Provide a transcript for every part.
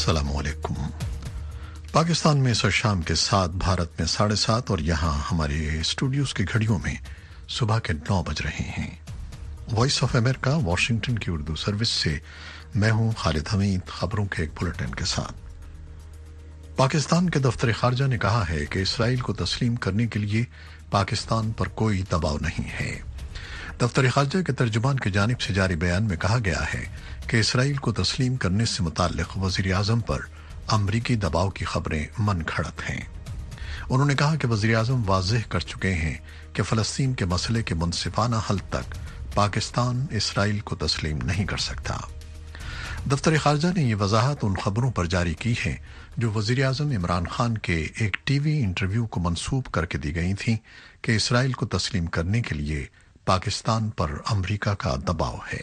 अस्सलाम वालेकुम। पाकिस्तान में इस शाम के 7, भारत में 7:30 और यहाँ हमारे स्टूडियोज की घड़ियों में सुबह के 9 बज रहे हैं। वॉइस ऑफ अमेरिका वाशिंगटन की उर्दू सर्विस से मैं हूँ खालिद हमीद, खबरों के एक बुलेटिन के साथ। पाकिस्तान के दफ्तर खारजा ने कहा है कि इसराइल को तस्लीम करने के लिए पाकिस्तान पर कोई दबाव नहीं है। दफ्तर खारजा के तर्जुमान की जानिब से जारी बयान में कहा गया है कि इसराइल को तस्लीम करने से मुताल्लिक वज़ीर आज़म पर अमरीकी दबाव की खबरें मन घड़त हैं। उन्होंने कहा कि वज़ीर आज़म वाज़ेह कर चुके हैं कि फ़लस्तीन के मसले के मुनसिफाना हल तक पाकिस्तान इसराइल को तस्लीम नहीं कर सकता। दफ्तर खारजा ने यह वजाहत उन खबरों पर जारी की है जो वज़ीर आज़म इमरान खान के एक टीवी इंटरव्यू को मंसूब करके दी गई थी कि इसराइल को तस्लीम करने के लिए पाकिस्तान पर अमरीका का दबाव है।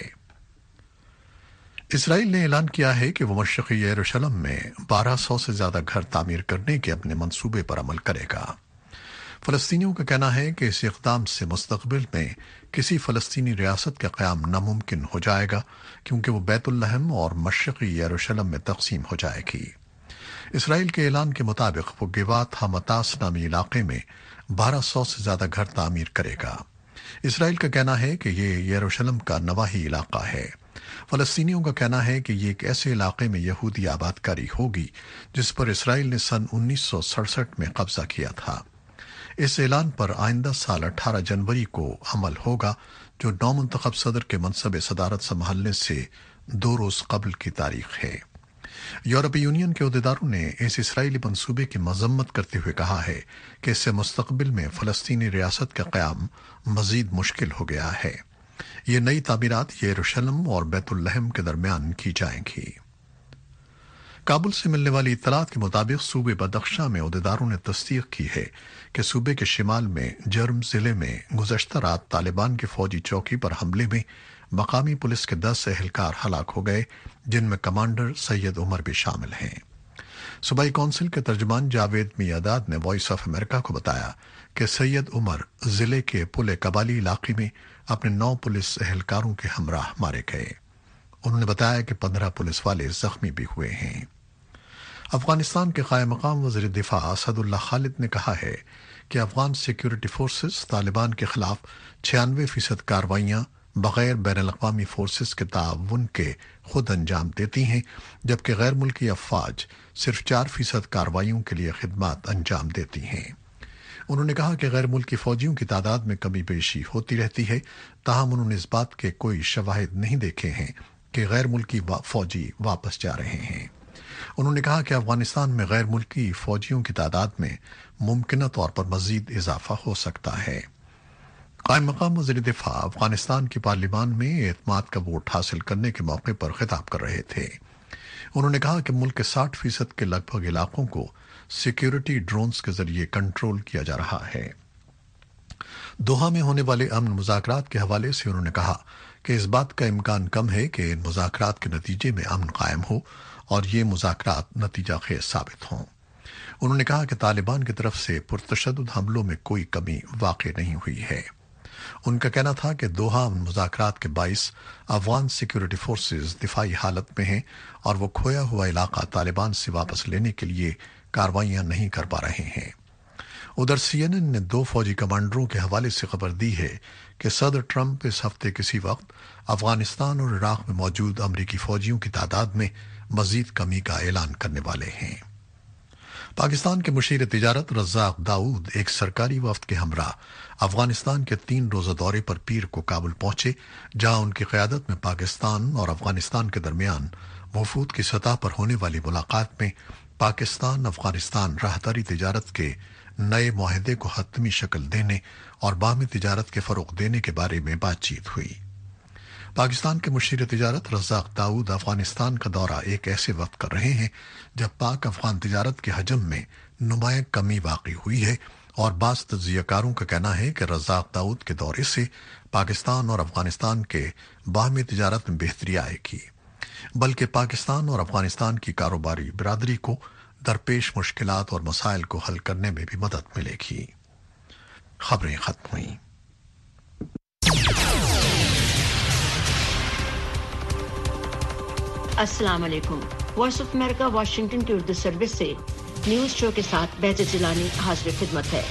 इसराइल ने ऐलान किया है कि वो मशरक़ी यरूशलेम में 1200 से ज्यादा घर तामीर करने के अपने मंसूबे पर अमल करेगा। फलस्तीनियों का कहना है कि इस इक़दाम से मुस्तक़बिल में किसी फलस्तीनी रियासत का क़याम नामुमकिन हो जाएगा, क्योंकि वो बैतुल लहम और मशरक़ी यरूशलेम में तक़सीम हो जाएगी। इसराइल के ऐलान के मुताबिक वो गिवात हमतास नामी इलाके में 1200 से ज्यादा घर तामीर करेगा। इसराइल का कहना है कि ये यरूशलेम का नवाही इलाका है। फलस्तीनियों का कहना है कि ये एक ऐसे इलाके में यहूदी आबादकारी होगी जिस पर इसराइल ने सन 1967 में कब्जा किया था। इस ऐलान पर आइंदा साल 18 जनवरी को अमल होगा, जो नौमुंतखब सदर के मनसब सदारत संभालने से 2 रोज कबल की तारीख है। यूरोपीय यूनियन के अहदेदारों ने इस इसराइली मंसूबे की मजम्मत करते हुए कहा है कि इससे मुस्तकबिल में फलस्तीनी रियासत का क़याम मजीद मुश्किल हो गया है। ये नई तामीरात यरूशलेम और बैतुल लहम के दरमियान की जाएंगी। काबुल से मिलने वाली इत्तलात के मुताबिक सूबे बदख्शां में अहदेदारों ने तस्दीक की है कि सूबे के शिमाल में जर्म जिले में गुज़श्ता रात तालिबान की फौजी चौकी पर हमले में मकामी पुलिस के 10 एहलकार हलाक हो गए, जिनमें कमांडर सैयद उमर भी शामिल हैं। सूबाई कौंसिल के तर्जुमान जावेद मियादाद ने वॉइस ऑफ अमेरिका को बताया कि सैयद उमर जिले के पुल कबाली इलाके में अपने 9 पुलिस एहलकारों के हमराह मारे गए। उन्होंने बताया कि 15 पुलिस वाले जख्मी भी हुए हैं। अफगानिस्तान के कायम मकाम वज़ीर दिफा असदुल्ला खालिद ने कहा है कि अफगान सिक्योरिटी फोर्सेस तालिबान के खिलाफ 96% कार्रवाइयां बगैर बैनुल-अक़वामी फोर्सेस के ताउन के खुद अंजाम देती हैं, जबकि गैर मुल्की अफवाज सिर्फ 4% कार्रवाइयों के लिए खिदमत अंजाम देती हैं। उन्होंने कहा कि गैर मुल्की फौजियों की तादाद में कमी पेशी होती रहती है, ताहम उन्होंने इस बात के कोई शवाहिद नहीं देखे हैं कि गैर मुल्की फौजी वापस जा रहे हैं। उन्होंने कहा कि अफगानिस्तान में गैर मुल्की फौजियों की तादाद में मुमकिन तौर पर मजीद इजाफा हो सकता है। कायम मकाम वज़ीर दिफा अफगानिस्तान की पार्लियामान में एतमाद का वोट हासिल करने के मौके पर खिताब कर रहे थे। उन्होंने कहा कि मुल्क के 60% के लगभग इलाकों को सिक्योरिटी ड्रोन्स के जरिए कंट्रोल किया जा रहा है। दोहा में होने वाले अमन मुज़ाकरात के हवाले से उन्होंने कहा कि इस बात का इम्कान कम है कि इन मुज़ाकरात के नतीजे में अमन कायम हो और ये मुज़ाकरात नतीजा खेज साबित हों। उन्होंने कहा कि तालिबान की तरफ से पुरतशद्दुद हमलों में कोई कमी वाक़ई नहीं हुई है। उनका कहना था कि दोहा मुज़ाकरात के बाइस अफगान सिक्योरिटी फोर्सेस दिफाई हालत में हैं और वो खोया हुआ इलाका तालिबान से वापस लेने के लिए कार्रवाइयां नहीं कर पा रहे हैं। उधर CNN ने 2 फौजी कमांडरों के हवाले से खबर दी है कि सदर ट्रंप इस हफ्ते किसी वक्त अफगानिस्तान और इराक में मौजूद अमरीकी फौजियों की तादाद में मजीद कमी का ऐलान करने वाले हैं। पाकिस्तान के मुशीर तिजारत रज़ाक दाऊद एक सरकारी वफ्द के हमरा अफगानिस्तान के 3 रोजा दौरे पर पीर को काबुल पहुंचे, जहां उनकी क़यादत में पाकिस्तान और अफगानिस्तान के दरमियान वफूद की सतह पर होने वाली मुलाकात में पाकिस्तान अफगानिस्तान राहदारी तिजारत के नए मुआहदे को हतमी शक्ल देने और बाहमी तिजारत के फरोग देने के बारे में बातचीत हुई। पाकिस्तान के मुशीर तिजारत रज़ाक दाऊद अफगानिस्तान का दौरा एक ऐसे वक्त कर रहे हैं जब पाक अफगान तिजारत के हजम में नुमाया कमी वाक़ई हुई है, और बाज़ तज्ज़ियाकारों का कहना है कि रज़ाक दाऊद के दौरे से पाकिस्तान और अफगानिस्तान के बाहमी तिजारत में बेहतरी आएगी, बल्कि पाकिस्तान और अफगानिस्तान की कारोबारी बिरादरी को दरपेश मुश्किलात और मसाइल को हल करने में भी मदद मिलेगी। खबरें खत्म हुई। अस्सलाम वालेकुम। وائس آف امریکہ واشنگٹن کی اردو سروس سے نیوز شو کے ساتھ بہجت جیلانی حاضر خدمت ہے۔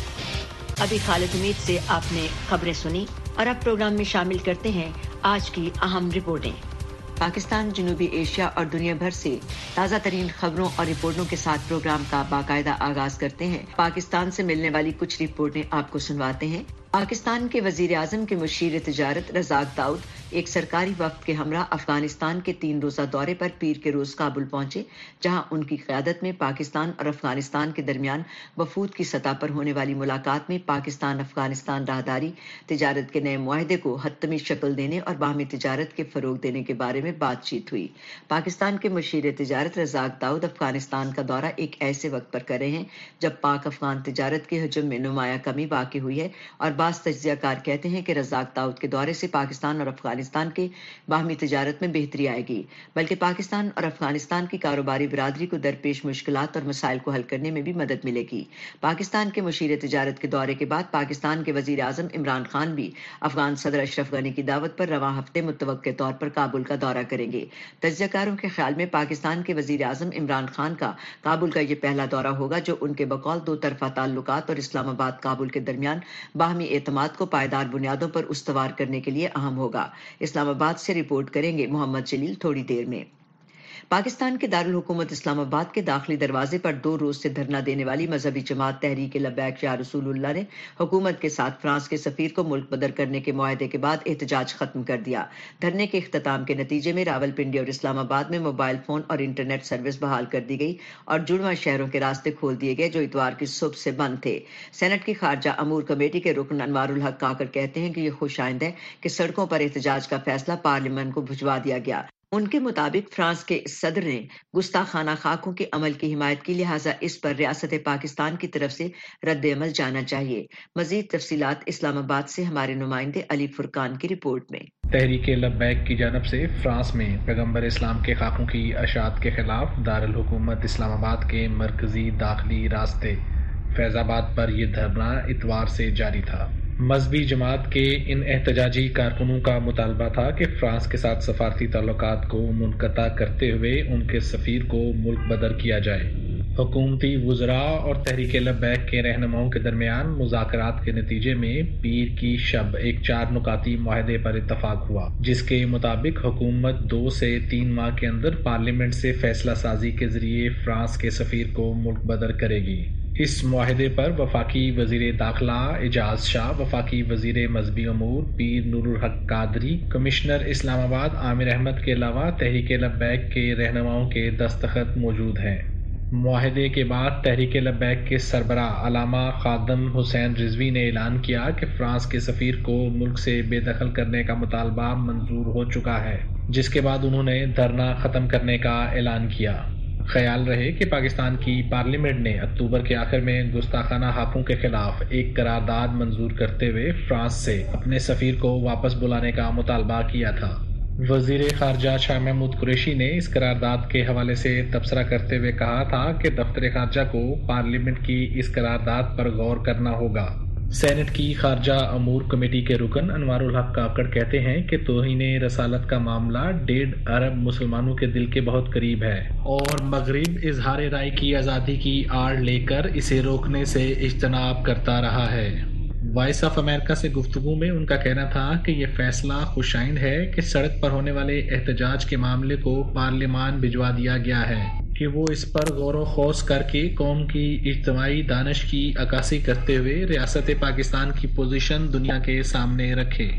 ابھی خالد امید سے آپ نے خبریں سنی اور اب پروگرام میں شامل کرتے ہیں آج کی اہم رپورٹیں۔ پاکستان جنوبی ایشیا اور دنیا بھر سے تازہ ترین خبروں اور رپورٹوں کے ساتھ پروگرام کا باقاعدہ آغاز کرتے ہیں۔ پاکستان سے ملنے والی کچھ رپورٹیں آپ کو سنواتے ہیں۔ پاکستان کے وزیر اعظم کے مشیر تجارت رزاق داؤد ایک سرکاری وفد کے ہمراہ افغانستان کے 3 روزہ دورے پر پیر کے روز کابل پہنچے، جہاں ان کی قیادت میں پاکستان اور افغانستان کے درمیان وفود کی سطح پر ہونے والی ملاقات میں پاکستان افغانستان راہداری تجارت کے نئے معاہدے کو حتمی شکل دینے اور باہمی تجارت کے فروغ دینے کے بارے میں بات چیت ہوئی۔ پاکستان کے مشیر تجارت رزاق داؤد افغانستان کا دورہ ایک ایسے وقت پر کر رہے ہیں جب پاک افغان تجارت کے حجم میں نمایاں کمی واقع ہوئی ہے، اور بعض تجزیہ کار کہتے ہیں کہ رزاق داؤد کے دورے سے پاکستان اور افغانستان کے باہمی تجارت میں بہتری آئے گی، بلکہ پاکستان اور افغانستان کی کاروباری برادری کو درپیش مشکلات اور مسائل کو حل کرنے میں بھی مدد ملے گی۔ پاکستان کے مشیر تجارت کے دورے کے بعد پاکستان کے وزیر اعظم عمران خان بھی افغان صدر اشرف غنی کی دعوت پر رواں ہفتے متوقع طور پر کابل کا دورہ کریں گے۔ تجزیہ کاروں کے خیال میں پاکستان کے وزیر اعظم عمران خان کا کابل کا یہ پہلا دورہ ہوگا جو ان کے بقول 2 طرفہ تعلقات اور اسلام آباد کابل کے درمیان باہمی اعتماد کو پائیدار بنیادوں پر استوار کرنے کے لیے اہم ہوگا۔ اسلام آباد سے رپورٹ کریں گے محمد جلیل تھوڑی دیر میں۔ پاکستان کے دارالحکومت اسلام آباد کے داخلی دروازے پر 2 روز سے دھرنا دینے والی مذہبی جماعت تحریک لبیک یا رسول اللہ نے حکومت کے ساتھ فرانس کے سفیر کو ملک بدر کرنے کے معاہدے کے بعد احتجاج ختم کر دیا۔ دھرنے کے اختتام کے نتیجے میں راولپنڈی اور اسلام آباد میں موبائل فون اور انٹرنیٹ سروس بحال کر دی گئی اور جڑواں شہروں کے راستے کھول دیے گئے جو اتوار کی صبح سے بند تھے۔ سینٹ کی خارجہ امور کمیٹی کے رکن انوار الحق کاکڑ کہتے ہیں کہ یہ خوش آئند ہے کہ سڑکوں پر احتجاج کا فیصلہ پارلیمنٹ کو بھجوا دیا گیا۔ ان کے مطابق فرانس کے صدر نے گستاخانہ خاکوں کے عمل کی حمایت کی، لہٰذا اس پر ریاست پاکستان کی طرف سے رد عمل جانا چاہیے۔ مزید تفصیلات اسلام آباد سے ہمارے نمائندے علی فرقان کی رپورٹ میں۔ تحریک لبیک کی جانب سے فرانس میں پیغمبر اسلام کے خاکوں کی اشاعت کے خلاف دارالحکومت اسلام آباد کے مرکزی داخلی راستے فیض آباد پر یہ دھرنا اتوار سے جاری تھا۔ مذہبی جماعت کے ان احتجاجی کارکنوں کا مطالبہ تھا کہ فرانس کے ساتھ سفارتی تعلقات کو منقطع کرتے ہوئے ان کے سفیر کو ملک بدر کیا جائے۔ حکومتی وزراء اور تحریک لبیک کے رہنماؤں کے درمیان مذاکرات کے نتیجے میں پیر کی شب ایک 4 نکاتی معاہدے پر اتفاق ہوا، جس کے مطابق حکومت 2 سے 3 ماہ کے اندر پارلیمنٹ سے فیصلہ سازی کے ذریعے فرانس کے سفیر کو ملک بدر کرے گی۔ اس معاہدے پر وفاقی وزیر داخلہ اعجاز شاہ، وفاقی وزیر مذہبی امور پیر نور الحق قادری، کمشنر اسلام آباد عامر احمد کے علاوہ تحریک لبیک کے رہنماؤں کے دستخط موجود ہیں۔ معاہدے کے بعد تحریک لبیک کے سربراہ علامہ خادم حسین رضوی نے اعلان کیا کہ فرانس کے سفیر کو ملک سے بے دخل کرنے کا مطالبہ منظور ہو چکا ہے، جس کے بعد انہوں نے دھرنا ختم کرنے کا اعلان کیا۔ خیال رہے کہ پاکستان کی پارلیمنٹ نے اکتوبر کے آخر میں گستاخانہ حقوں کے خلاف ایک قرارداد منظور کرتے ہوئے فرانس سے اپنے سفیر کو واپس بلانے کا مطالبہ کیا تھا۔ وزیر خارجہ شاہ محمود قریشی نے اس قرارداد کے حوالے سے تبصرہ کرتے ہوئے کہا تھا کہ دفتر خارجہ کو پارلیمنٹ کی اس قرارداد پر غور کرنا ہوگا۔ سینٹ کی خارجہ امور کمیٹی کے رکن انوار الحق کاکڑ کہتے ہیں کہ توہین رسالت کا معاملہ 1.5 ارب مسلمانوں کے دل کے بہت قریب ہے اور مغرب اظہار رائے کی آزادی کی آڑ لے کر اسے روکنے سے اجتناب کرتا رہا ہے۔ وائس آف امریکہ سے گفتگو میں ان کا کہنا تھا کہ یہ فیصلہ خوشائند ہے کہ سڑک پر ہونے والے احتجاج کے معاملے کو پارلیمان بھجوا دیا گیا ہے کہ وہ اس پر غور و خوض کر کے قوم کی اجتماعی دانش کی عکاسی کرتے ہوئے ریاست پاکستان کی پوزیشن دنیا کے سامنے رکھے۔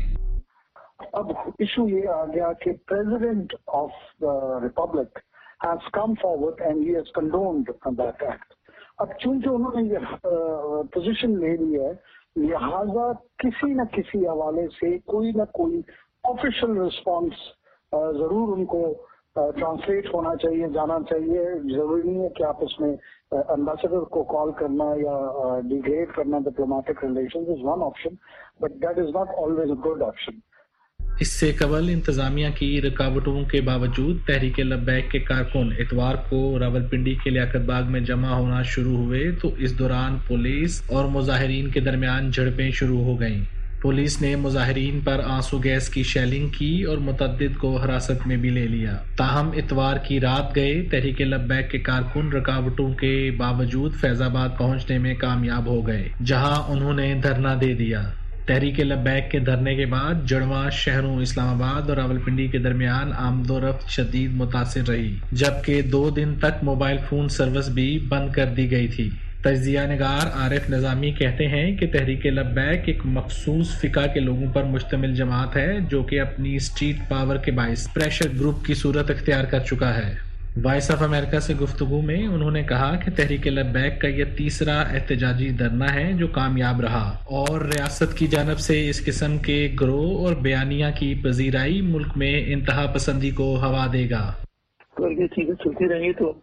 اب ایشو یہ آ گیا کہ president of the republic has come forward and he has condoned that act. اب چونکہ انہوں نے یہ پوزیشن لے لی ہے، لہذا کسی نہ کسی حوالے سے کوئی نہ کوئی آفیشیل رسپانس ضرور ان کو ٹرانسلیٹ ہونا چاہیے، جانا چاہیے۔ ضروری نہیں ہے کہ آپ اس میں امبیسڈر کو کال کرنا یا ڈیگریڈ کرنا diplomatic relations is one option, but that is not always a good option. اس سے قبل انتظامیہ کی رکاوٹوں کے باوجود تحریک لبیک کے کارکن اتوار کو راولپنڈی کے لیاقت باغ میں جمع ہونا شروع ہوئے تو اس دوران پولیس اور مظاہرین کے درمیان جھڑپیں شروع ہو گئیں۔ پولیس نے مظاہرین پر آنسو گیس کی شیلنگ کی اور متعدد کو حراست میں بھی لے لیا. تاہم اتوار کی رات گئے تحریک لبیک کے کارکن رکاوٹوں کے باوجود فیض آباد پہنچنے میں کامیاب ہو گئے، جہاں انہوں نے دھرنا دے دیا. تحریک لبیک کے دھرنے کے بعد جڑواں شہروں اسلام آباد اور راولپنڈی کے درمیان آمد و رفت شدید متاثر رہی، جبکہ 2 دن تک موبائل فون سروس بھی بند کر دی گئی تھی. تجزیہ نگار عارف نظامی کہتے ہیں کہ تحریک لبیک ایک مخصوص فقہ کے لوگوں پر مشتمل جماعت ہے جو کہ اپنی اسٹریٹ پاور کے باعث پریشر گروپ کی صورت اختیار کر چکا ہے. وائس آف امریکہ سے گفتگو میں انہوں نے کہا کہ تحریک لبیک کا یہ تیسرا احتجاجی دھرنا ہے جو کامیاب رہا اور ریاست کی جانب سے اس قسم کے گروہ اور بیانیہ کی پذیرائی ملک میں انتہا پسندی کو ہوا دے گا. اگر یہ چیزیں چلتی رہیں گی تو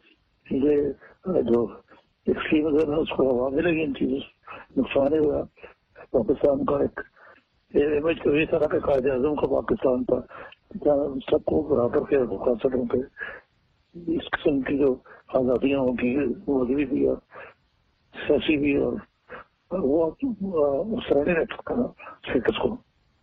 یہ جو ایکسٹریمزم ہے اس کو ہوا ملے گی. ان چیزوں نقصان ہوا پاکستان کا ایک امیج کبھی طرح کے قائد اعظم کا پاکستان پر سب کو برابر کے مقاصدوں پہ اس قسم کی جو آزادیاں ہوگی مذہبی بھی اور سیاسی بھی اور وہ اس طرح نہیں رہ سکتا اسٹیٹس کو.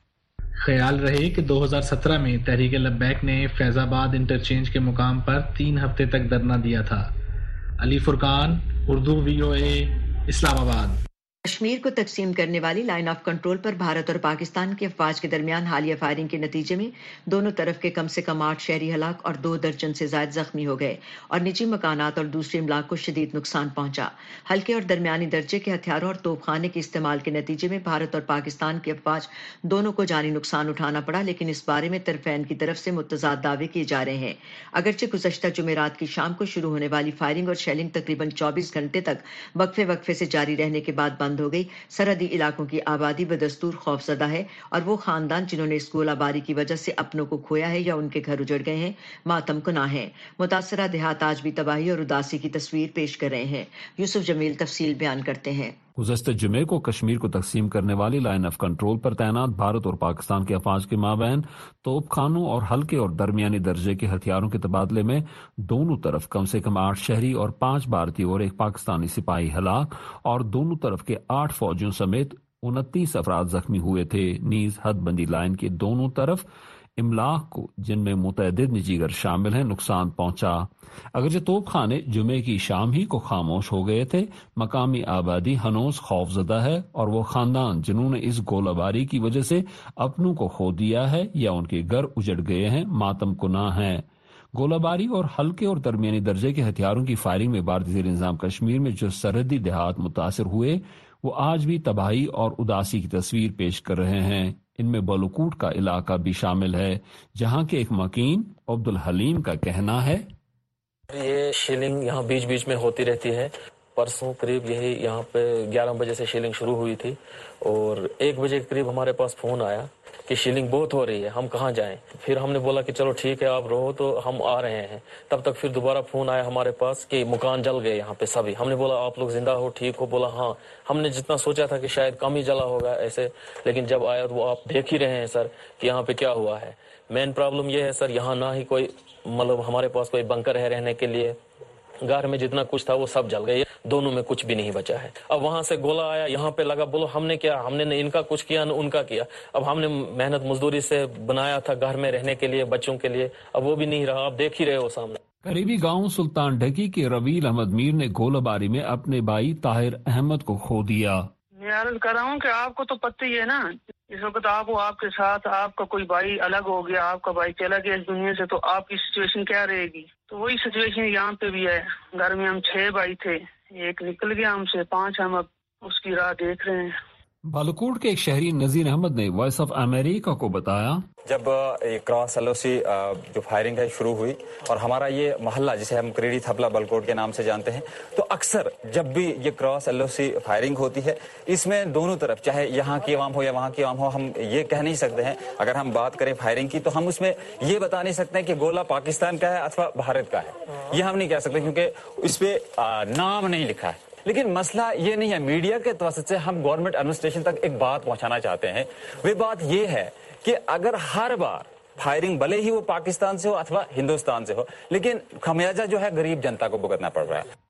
خیال رہے کہ 2017 میں تحریک لبیک نے فیض آباد انٹرچینج کے مقام پر 3 ہفتے تک دھرنا دیا تھا. علی فرقان، اردو VOA، اسلام آباد. کشمیر کو تقسیم کرنے والی لائن آف کنٹرول پر بھارت اور پاکستان کی افواج کے درمیان حالیہ فائرنگ کے نتیجے میں دونوں طرف کے کم سے کم 8 شہری ہلاک اور 2 درجن سے زائد زخمی ہو گئے اور نجی مکانات اور دوسری املاک کو شدید نقصان پہنچا. ہلکے اور درمیانی درجے کے ہتھیاروں اور توپ خانے کے استعمال کے نتیجے میں بھارت اور پاکستان کی افواج دونوں کو جانی نقصان اٹھانا پڑا، لیکن اس بارے میں طرفین کی طرف سے متضاد دعوے کیے جا رہے ہیں. اگرچہ گزشتہ جمعرات کی شام کو شروع ہونے والی فائرنگ اور شیلنگ تقریباً 24 گھنٹے تک وقفے سے جاری رہنے کے بعد بند ہو گئی، سرحدی علاقوں کی آبادی بدستور خوفزدہ ہے اور وہ خاندان جنہوں نے اس گولہ باری کی وجہ سے اپنوں کو کھویا ہے یا ان کے گھر اجڑ گئے ہیں ماتم کناں ہیں. متاثرہ دیہات آج بھی تباہی اور اداسی کی تصویر پیش کر رہے ہیں. یوسف جمیل تفصیل بیان کرتے ہیں. گزشتہ جمعے کو کشمیر کو تقسیم کرنے والی لائن آف کنٹرول پر تعینات بھارت اور پاکستان کے افواج کے مابین توپ خانوں اور ہلکے اور درمیانی درجے کے ہتھیاروں کے تبادلے میں دونوں طرف کم سے کم 8 شہری اور 5 بھارتی اور 1 پاکستانی سپاہی ہلاک اور دونوں طرف کے 8 فوجیوں سمیت 29 افراد زخمی ہوئے تھے. نیز حد بندی لائن کے دونوں طرف املاک کو، جن میں متعدد نجی گھر شامل ہیں، نقصان پہنچا. اگرچہ توپ خانے جمعے کی شام ہی کو خاموش ہو گئے تھے، مقامی آبادی ہنوز خوف زدہ ہے اور وہ خاندان جنہوں نے اس گولہ باری کی وجہ سے اپنوں کو کھو دیا ہے یا ان کے گھر اجڑ گئے ہیں ماتم کناں ہیں. گولہ باری اور ہلکے اور درمیانی درجے کے ہتھیاروں کی فائرنگ میں بھارتی زیر انتظام کشمیر میں جو سرحدی دیہات متاثر ہوئے وہ آج بھی تباہی اور اداسی کی تصویر پیش کر رہے ہیں. ان میں بالوکوٹ کا علاقہ بھی شامل ہے، جہاں کے ایک مکین عبد الحلیم کا کہنا ہے یہ شیلنگ یہاں بیچ بیچ میں ہوتی رہتی ہے. پرسوں قریب یہی یہاں پہ 11 بجے سے شیلنگ شروع ہوئی تھی اور 1 بجے کے قریب ہمارے پاس فون آیا کہ شیلنگ بہت ہو رہی ہے، ہم کہاں جائیں. پھر ہم نے بولا کہ چلو ٹھیک ہے آپ رہو تو ہم آ رہے ہیں. تب تک پھر دوبارہ فون آیا ہمارے پاس کہ مکان جل گئے یہاں پہ سبھی. ہم نے بولا آپ لوگ زندہ ہو، ٹھیک ہو؟ بولا ہاں. ہم نے جتنا سوچا تھا کہ شاید کم ہی جلا ہوگا ایسے، لیکن جب آیا تو وہ آپ دیکھ ہی رہے ہیں سر کہ یہاں پہ کیا ہوا ہے. مین پرابلم یہ ہے سر، یہاں نہ ہی کوئی مطلب ہمارے پاس کوئی بنکر ہے رہنے کے لیے. گھر میں جتنا کچھ تھا وہ سب جل گئے، دونوں میں کچھ بھی نہیں بچا ہے. اب وہاں سے گولا آیا یہاں پہ لگا، بولو ہم نے کیا، ہم نے ان کا کچھ کیا نہ ان کا کیا. اب ہم نے محنت مزدوری سے بنایا تھا گھر میں رہنے کے لیے بچوں کے لیے، اب وہ بھی نہیں رہا، آپ دیکھ ہی رہے ہو سامنے. قریبی گاؤں سلطان ڈھکی کے رویل احمد میر نے گولہ باری میں اپنے بھائی طاہر احمد کو کھو دیا. میں عرض کر رہا ہوں کہ آپ کو تو پتہ ہی ہے نا، اس وقت آپ کے ساتھ آپ کا کوئی بھائی الگ ہو گیا، آپ کا بھائی چلا گیا اس دنیا سے، تو آپ کی سچویشن کیا رہے گی؟ تو وہی سچویشن یہاں پہ بھی ہے. گھر میں ہم 6 بھائی تھے، 1 نکل گیا ہم سے، 5 ہم اب اس کی راہ دیکھ رہے ہیں. بالوکوٹ کے ایک شہری نذیر احمد نے وائس آف امریکہ کو بتایا جب کراس LOC جو فائرنگ ہے شروع ہوئی اور ہمارا یہ محلہ جسے ہم کریڑی تھپلا بالکوٹ کے نام سے جانتے ہیں، تو اکثر جب بھی یہ کراس LOC فائرنگ ہوتی ہے اس میں دونوں طرف چاہے یہاں کی عوام ہو یا وہاں کی عوام ہو، ہم یہ کہہ نہیں سکتے ہیں. اگر ہم بات کریں فائرنگ کی تو ہم اس میں یہ بتا نہیں سکتے ہیں کہ گولہ پاکستان کا ہے اتوا بھارت کا ہے، یہ ہم نہیں کہہ سکتے کیونکہ اس پہ نام نہیں لکھا ہے. لیکن مسئلہ یہ نہیں ہے، میڈیا کے توسط سے ہم گورنمنٹ ایڈمنسٹریشن تک ایک بات پہنچانا چاہتے ہیں. وہ بات یہ ہے کہ اگر ہر بار فائرنگ بھلے ہی وہ پاکستان سے ہو اتوا ہندوستان سے ہو، لیکن خمیازہ جو ہے غریب جنتا کو بھگتنا پڑ رہا ہے.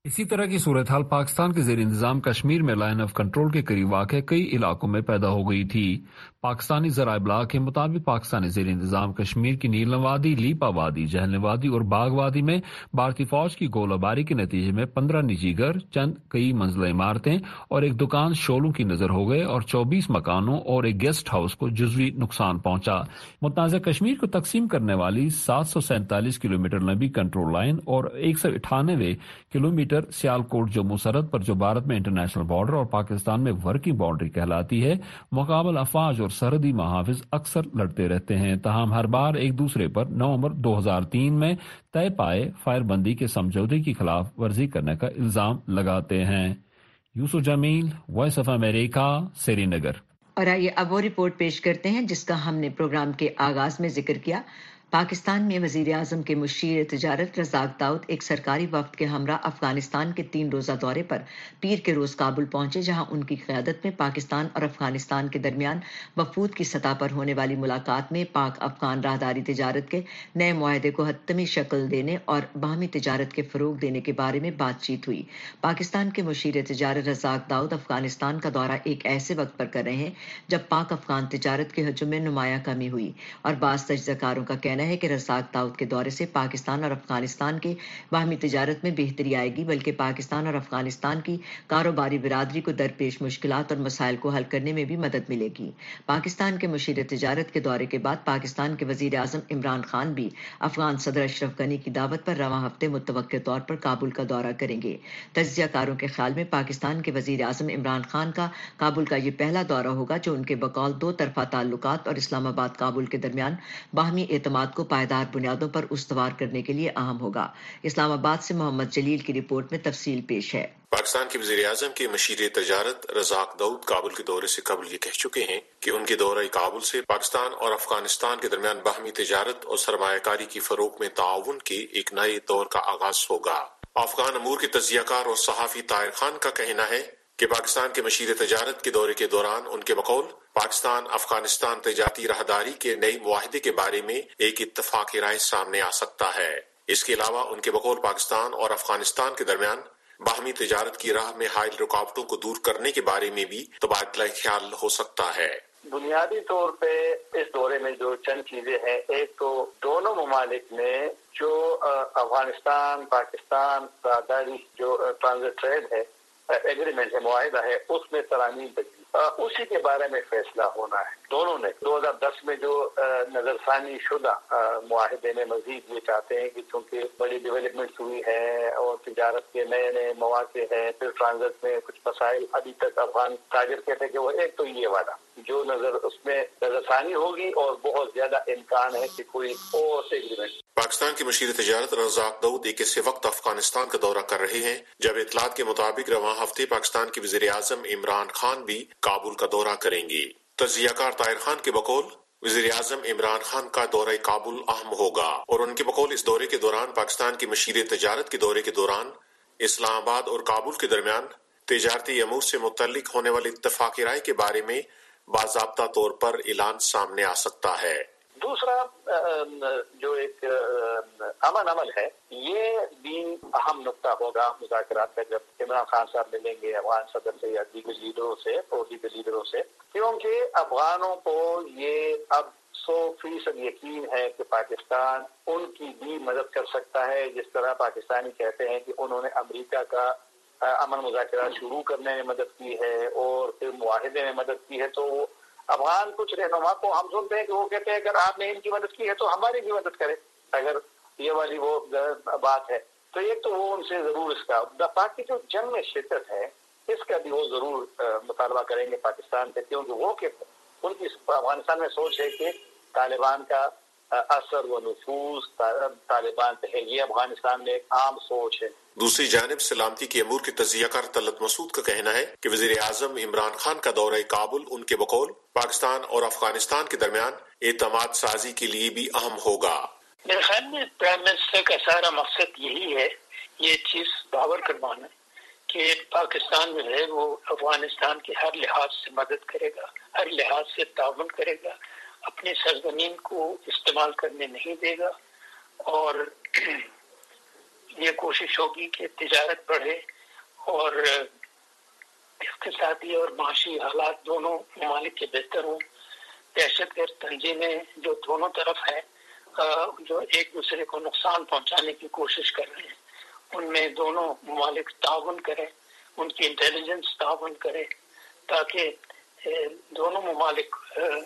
اسی طرح کی صورتحال پاکستان کے زیر انتظام کشمیر میں لائن آف کنٹرول کے قریب واقع کئی علاقوں میں پیدا ہو گئی تھی۔ پاکستانی ذرائع ابلاغ کے مطابق پاکستانی زیر انتظام کشمیر کی نیلم وادی، لیپا وادی، جہلم وادی اور باغ وادی میں بھارتی فوج کی گولہ باری کے نتیجے میں 15 نجی گھر، چند کئی منزلہ عمارتیں اور ایک دکان شعلوں کی نظر ہو گئے اور 24 مکانوں اور ایک گیسٹ ہاؤس کو جزوی نقصان پہنچا۔ متنازع کشمیر کو تقسیم کرنے والی 747 کلومیٹر لمبی کنٹرول لائن اور 198 کلومیٹر سیالکوٹ جموں سرحد پر جو بھارت میں انٹرنیشنل بارڈر اور پاکستان میں ورکنگ باؤنڈری کہلاتی ہے، مقابل افواج اور سرحدی محافظ اکثر لڑتے رہتے ہیں، تاہم ہر بار ایک دوسرے پر نومبر 2003 میں طے پائے فائر بندی کے سمجھوتے کی خلاف ورزی کرنے کا الزام لگاتے ہیں۔ Yusuf Jamil, voice of America, Srinagar. اور آئیے اب وہ رپورٹ پیش کرتے ہیں جس کا ہم نے پروگرام کے آغاز میں ذکر کیا۔ پاکستان میں وزیر اعظم کے مشیر تجارت رزاق داؤد ایک سرکاری وفد کے ہمراہ افغانستان کے 3 روزہ دورے پر پیر کے روز کابل پہنچے، جہاں ان کی قیادت میں پاکستان اور افغانستان کے درمیان وفود کی سطح پر ہونے والی ملاقات میں پاک افغان راہداری تجارت کے نئے معاہدے کو حتمی شکل دینے اور باہمی تجارت کے فروغ دینے کے بارے میں بات چیت ہوئی۔ پاکستان کے مشیر تجارت رزاق داؤد افغانستان کا دورہ ایک ایسے وقت پر کر رہے ہیں جب پاک افغان تجارت کے حجم میں نمایاں کمی ہوئی، اور بعض تجزیہ کاروں کا کہنا ہے کہ رزاق داؤد کے دورے سے پاکستان اور افغانستان کے باہمی تجارت میں بہتری آئے گی، بلکہ پاکستان اور افغانستان کی کاروباری برادری کو درپیش مشکلات اور مسائل کو حل کرنے میں بھی مدد ملے گی۔ پاکستان کے مشیر تجارت کے دورے کے بعد پاکستان کے وزیر اعظم عمران خان بھی افغان صدر اشرف غنی کی دعوت پر رواں ہفتے متوقع طور پر کابل کا دورہ کریں گے۔ تجزیہ کاروں کے خیال میں پاکستان کے وزیر اعظم عمران خان کا کابل کا یہ پہلا دورہ ہوگا جو ان کے بقول 2 طرفہ تعلقات اور اسلام آباد کابل کے درمیان باہمی اعتماد کو پائیدار بنیادوں پر استوار کرنے کے لیے اہم ہوگا۔ اسلام آباد سے محمد جلیل کی رپورٹ میں تفصیل پیش ہے۔ پاکستان کے وزیر اعظم کے مشیر تجارت رزاق داؤد کابل کے دورے سے قبل یہ کہہ چکے ہیں کہ ان کے دورہ کابل سے پاکستان اور افغانستان کے درمیان باہمی تجارت اور سرمایہ کاری کی فروغ میں تعاون کے ایک نئے دور کا آغاز ہوگا۔ افغان امور کے تجزیہ کار اور صحافی طاہر خان کا کہنا ہے کہ پاکستان کے مشیر تجارت کے دورے کے دوران ان کے بقول پاکستان افغانستان تجارتی راہداری کے نئے معاہدے کے بارے میں ایک اتفاق رائے سامنے آ سکتا ہے۔ اس کے علاوہ ان کے بقول پاکستان اور افغانستان کے درمیان باہمی تجارت کی راہ میں حائل رکاوٹوں کو دور کرنے کے بارے میں بھی تبادلہ خیال ہو سکتا ہے۔ بنیادی طور پہ اس دورے میں جو چند چیزیں ہیں، ایک تو دونوں ممالک نے جو افغانستان پاکستان راہداری جو ٹرانزٹ ٹریڈ ہے ایگریمنٹ ہے، معاہدہ ہے، اس میں ترامیم بدلی، اسی کے بارے میں فیصلہ ہونا ہے۔ دونوں نے 2010 میں جو نظر ثانی شدہ معاہدے میں مزید یہ چاہتے ہیں کہ چونکہ بڑی ڈیولپمنٹ ہوئی ہے اور تجارت کے نئے نئے مواقع ہیں، پھر ٹرانزٹ میں کچھ مسائل ابھی تک افغان تاجر کہتے ہیں کہ وہ ایک تو یہ وعدہ جو اس میں نظر ثانی ہوگی اور بہت زیادہ امکان ہے کہ کوئی اور ایگریمنٹ۔ پاکستان کے مشیر تجارت رزاق داؤد ایک ایسے وقت افغانستان کا دورہ کر رہے ہیں جب اطلاعات کے مطابق رواں ہفتے پاکستان کے وزیر اعظم عمران خان بھی کابل کا دورہ کریں گے۔ تجزیہ کار طاہر خان کے بقول وزیر اعظم عمران خان کا دورہ کابل اہم ہوگا، اور ان کے بقول اس دورے کے دوران پاکستان کے مشیر تجارت کے دورے کے دوران اسلام آباد اور کابل کے درمیان تجارتی امور سے متعلق ہونے والے اتفاق رائے کے بارے میں باضابطہ طور پر اعلان سامنے آ سکتا ہے۔ دوسرا جو ایک امن عمل ہے، یہ بھی اہم نقطہ ہوگا مذاکرات کا جب عمران خان صاحب ملیں گے افغان صدر سے یا دیگر لیڈروں سے، کیونکہ افغانوں کو یہ اب 100% یقین ہے کہ پاکستان ان کی بھی مدد کر سکتا ہے، جس طرح پاکستانی کہتے ہیں کہ انہوں نے امریکہ کا امن مذاکرات شروع کرنے میں مدد کی ہے اور پھر معاہدے میں مدد کی ہے۔ تو افغان کچھ رہنما کو ہم سنتے ہیں کہ وہ کہتے ہیں اگر آپ نے ان کی مدد کی ہے تو ہماری بھی مدد کرے، اگر یہ والی وہ بات ہے تو ایک تو وہ ان سے ضرور اس کا باقی جو جنگ میں شرکت ہے اس کا بھی وہ ضرور مطالبہ کریں گے پاکستان سے، کیونکہ وہ کہ ان کی افغانستان میں سوچ ہے کہ طالبان کا اثر و نفوذ طالبان پہ ہے، یہ افغانستان میں ایک عام سوچ ہے۔ دوسری جانب سلامتی کے امور کے تجزیہ کار طلعت مسعود کا کہنا ہے کہ وزیر اعظم عمران خان کا دورہ کابل ان کے بقول پاکستان اور افغانستان کے درمیان اعتماد سازی کے لیے بھی اہم ہوگا۔ میرے خیال میں پرائم منسٹر کا سارا مقصد یہی ہے، یہ چیز باور کروانا کہ پاکستان جو ہے وہ افغانستان کے ہر لحاظ سے مدد کرے گا، ہر لحاظ سے تعاون کرے گا، اپنی سرزمین کو استعمال کرنے نہیں دے گا، اور یہ کوشش ہوگی کہ تجارت بڑھے اور اقتصادی اور معاشی حالات دونوں ممالک کے بہتر ہوں. دہشت گرد تنظیمیں جو دونوں طرف ہیں جو ایک دوسرے کو نقصان پہنچانے کی کوشش کر رہے ہیں، ان میں دونوں ممالک تعاون کریں، ان کی انٹیلیجنس تعاون کرے تاکہ دونوں ممالک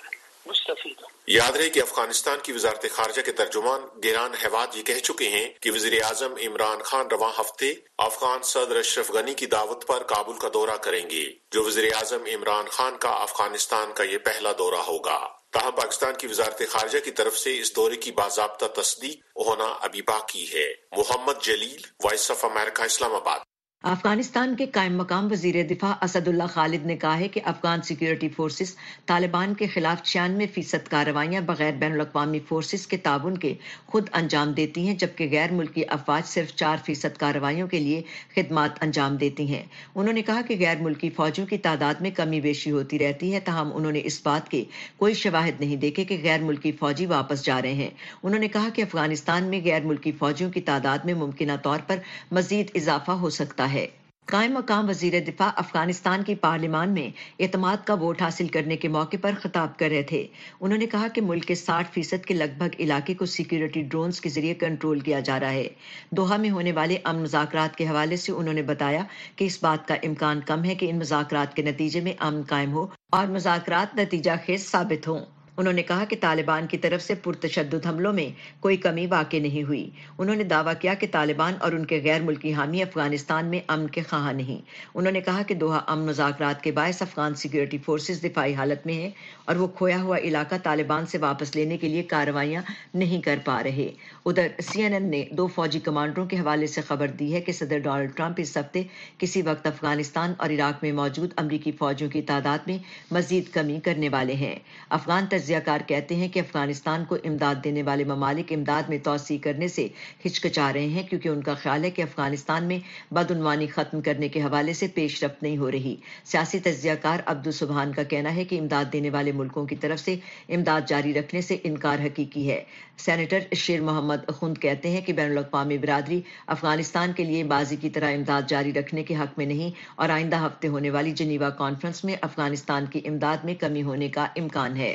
مستفید ہوں. یاد رہے کہ افغانستان کی وزارت خارجہ کے ترجمان گیران حواد یہ کہہ چکے ہیں کہ وزیر اعظم عمران خان رواں ہفتے افغان صدر اشرف غنی کی دعوت پر کابل کا دورہ کریں گے، جو وزیر اعظم عمران خان کا افغانستان کا یہ پہلا دورہ ہوگا. تاہم پاکستان کی وزارت خارجہ کی طرف سے اس دورے کی باضابطہ تصدیق ہونا ابھی باقی ہے. محمد جلیل، وائس آف امریکہ، اسلام آباد. افغانستان کے قائم مقام وزیر دفاع اسد اللہ خالد نے کہا ہے کہ افغان سیکیورٹی فورسز طالبان کے خلاف 96% کارروائیاں بغیر بین الاقوامی فورسز کے تعاون کے خود انجام دیتی ہیں، جبکہ غیر ملکی افواج صرف 4% کارروائیوں کے لیے خدمات انجام دیتی ہیں. انہوں نے کہا کہ غیر ملکی فوجوں کی تعداد میں کمی بیشی ہوتی رہتی ہے، تاہم انہوں نے اس بات کے کوئی شواہد نہیں دیکھے کہ غیر ملکی فوجی واپس جا رہے ہیں. انہوں نے کہا کہ افغانستان میں غیر ملکی فوجیوں کی تعداد میں ممکنہ طور پر مزید اضافہ ہو سکتا ہے. قائم مقام وزیر دفاع افغانستان کی پارلیمان میں اعتماد کا ووٹ حاصل کرنے کے موقع پر خطاب کر رہے تھے. انہوں نے کہا کہ ملک کے 60% کے لگ بھگ علاقے کو سیکیورٹی ڈرونز کے ذریعے کنٹرول کیا جا رہا ہے. دوحہ میں ہونے والے امن مذاکرات کے حوالے سے انہوں نے بتایا کہ اس بات کا امکان کم ہے کہ ان مذاکرات کے نتیجے میں امن قائم ہو اور مذاکرات نتیجہ خیز ثابت ہوں. انہوں نے کہا کہ طالبان کی طرف سے پرتشدد حملوں میں کوئی کمی واقع نہیں ہوئی. انہوں نے دعویٰ کیا کہ طالبان اور ان کے غیر ملکی حامی افغانستان میں امن کے خواہاں نہیں. انہوں نے کہا کہ دوحہ امن مذاکرات کے باعث افغان سیکیورٹی فورسز دفاعی حالت میں ہیں اور وہ کھویا ہوا علاقہ طالبان سے واپس لینے کے لیے کارروائیاں نہیں کر پا رہے. ادھر CNN نے 2 فوجی کمانڈروں کے حوالے سے خبر دی ہے کہ صدر ڈونلڈ ٹرمپ اس ہفتے کسی وقت افغانستان اور عراق میں موجود امریکی فوجیوں کی تعداد میں مزید کمی کرنے والے ہیں. افغان تجزیہ کار کہتے ہیں کہ افغانستان کو امداد دینے والے ممالک امداد میں توسیع کرنے سے ہچکچا رہے ہیں، کیونکہ ان کا خیال ہے کہ افغانستان میں بدعنوانی ختم کرنے کے حوالے سے پیش رفت نہیں ہو رہی. سیاسی تجزیہ کار عبدالسبحان کا کہنا ہے کہ امداد دینے والے ملکوں کی طرف سے امداد جاری رکھنے سے انکار حقیقی ہے. سینیٹر شیر محمد خند کہتے ہیں کہ بین الاقوامی برادری افغانستان کے لیے ماضی کی طرح امداد جاری رکھنے کے حق میں نہیں اور آئندہ ہفتے ہونے والی جنیوا کانفرنس میں افغانستان کی امداد میں کمی ہونے کا امکان ہے.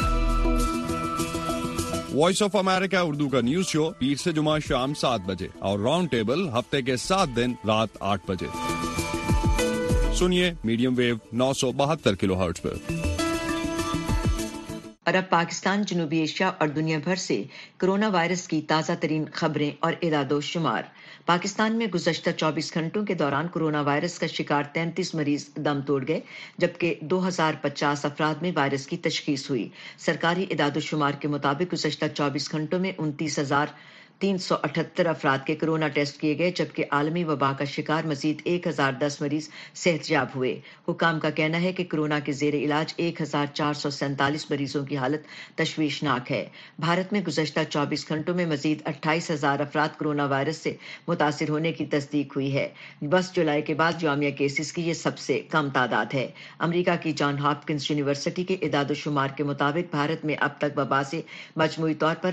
وائس آف امریکہ اردو کا نیوز شو پیر سے جمعہ شام 7 بجے اور راؤنڈ ٹیبل ہفتے کے 7 دن رات 8 بجے. سنیے میڈیم ویو 972 کلو ہرٹز پر. اور اب پاکستان، جنوبی ایشیا اور دنیا بھر سے کرونا وائرس کی تازہ ترین خبریں اور اعداد و شمار. پاکستان میں گزشتہ 24 گھنٹوں کے دوران کرونا وائرس کا شکار 33 مریض دم توڑ گئے، جبکہ 2050 افراد میں وائرس کی تشخیص ہوئی. سرکاری اعداد و شمار کے مطابق گزشتہ 24 گھنٹوں میں 29,378 افراد کے کرونا ٹیسٹ کیے گئے، جبکہ عالمی وبا کا شکار مزید 1010 مریض صحت یاب ہوئے. حکام کا کہنا ہے کہ کرونا کے زیر علاج 1447 مریضوں کی حالت تشویشناک ہے. بھارت میں گزشتہ 24 گھنٹوں میں مزید 28,000 افراد کرونا وائرس سے متاثر ہونے کی تصدیق ہوئی ہے. 10 جولائی کے بعد یومیہ کیسز کی یہ سب سے کم تعداد ہے. امریکہ کی جان ہاپکنز یونیورسٹی کے اعداد و شمار کے مطابق بھارت میں اب تک وبا سے مجموعی طور پر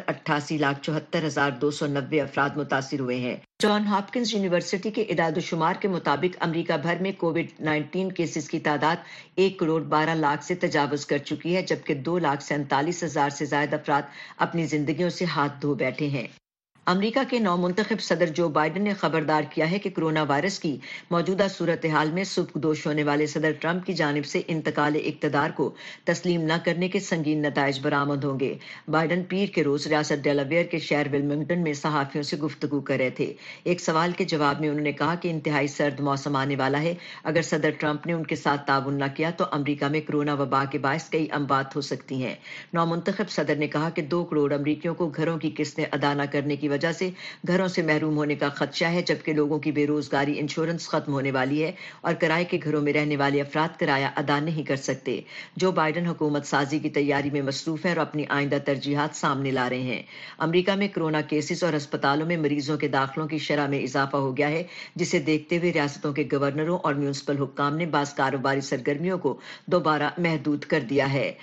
88,74,290 افراد متاثر ہوئے ہیں. جان ہاپکنز یونیورسٹی کے اعداد و شمار کے مطابق امریکہ بھر میں کووڈ-19 کیسز کی تعداد 1,12,00,000 سے تجاوز کر چکی ہے، جبکہ 2,47,000 سے زائد افراد اپنی زندگیوں سے ہاتھ دھو بیٹھے ہیں. امریکہ کے نو منتخب صدر جو بائیڈن نے خبردار کیا ہے کہ کرونا وائرس کی موجودہ صورتحال میں سبکدوش ہونے والے صدر ٹرمپ کی جانب سے انتقال اقتدار کو تسلیم نہ کرنے کے سنگین نتائج برآمد ہوں گے. بائیڈن پیر کے روز ریاست ڈیلاویئر کے شہر ویلمنگٹن میں صحافیوں سے گفتگو کر رہے تھے. ایک سوال کے جواب میں انہوں نے کہا کہ انتہائی سرد موسم آنے والا ہے. اگر صدر ٹرمپ نے ان کے ساتھ تعاون نہ کیا تو امریکہ میں کرونا وبا کے باعث کئی اموات ہو سکتی ہیں. نو منتخب صدر نے کہا کہ 2 کروڑ امریکیوں کو گھروں کی قسطیں ادا نہ کرنے کی وجہ سے گھروں سے محروم ہونے کا خدشہ ہے، جبکہ لوگوں کی بے روزگاری انشورنس ختم ہونے والی ہے اور کرائے کے گھروں میں رہنے والے افراد کرایہ ادا نہیں کر سکتے. جو بائیڈن حکومت سازی کی تیاری میں مصروف ہے اور اپنی آئندہ ترجیحات سامنے لا رہے ہیں. امریکہ میں کرونا کیسز اور ہسپتالوں میں مریضوں کے داخلوں کی شرح میں اضافہ ہو گیا ہے، جسے دیکھتے ہوئے ریاستوں کے گورنروں اور میونسپل حکام نے بعض کاروباری سرگرمیوں کو دوبارہ محدود کر دیا ہے.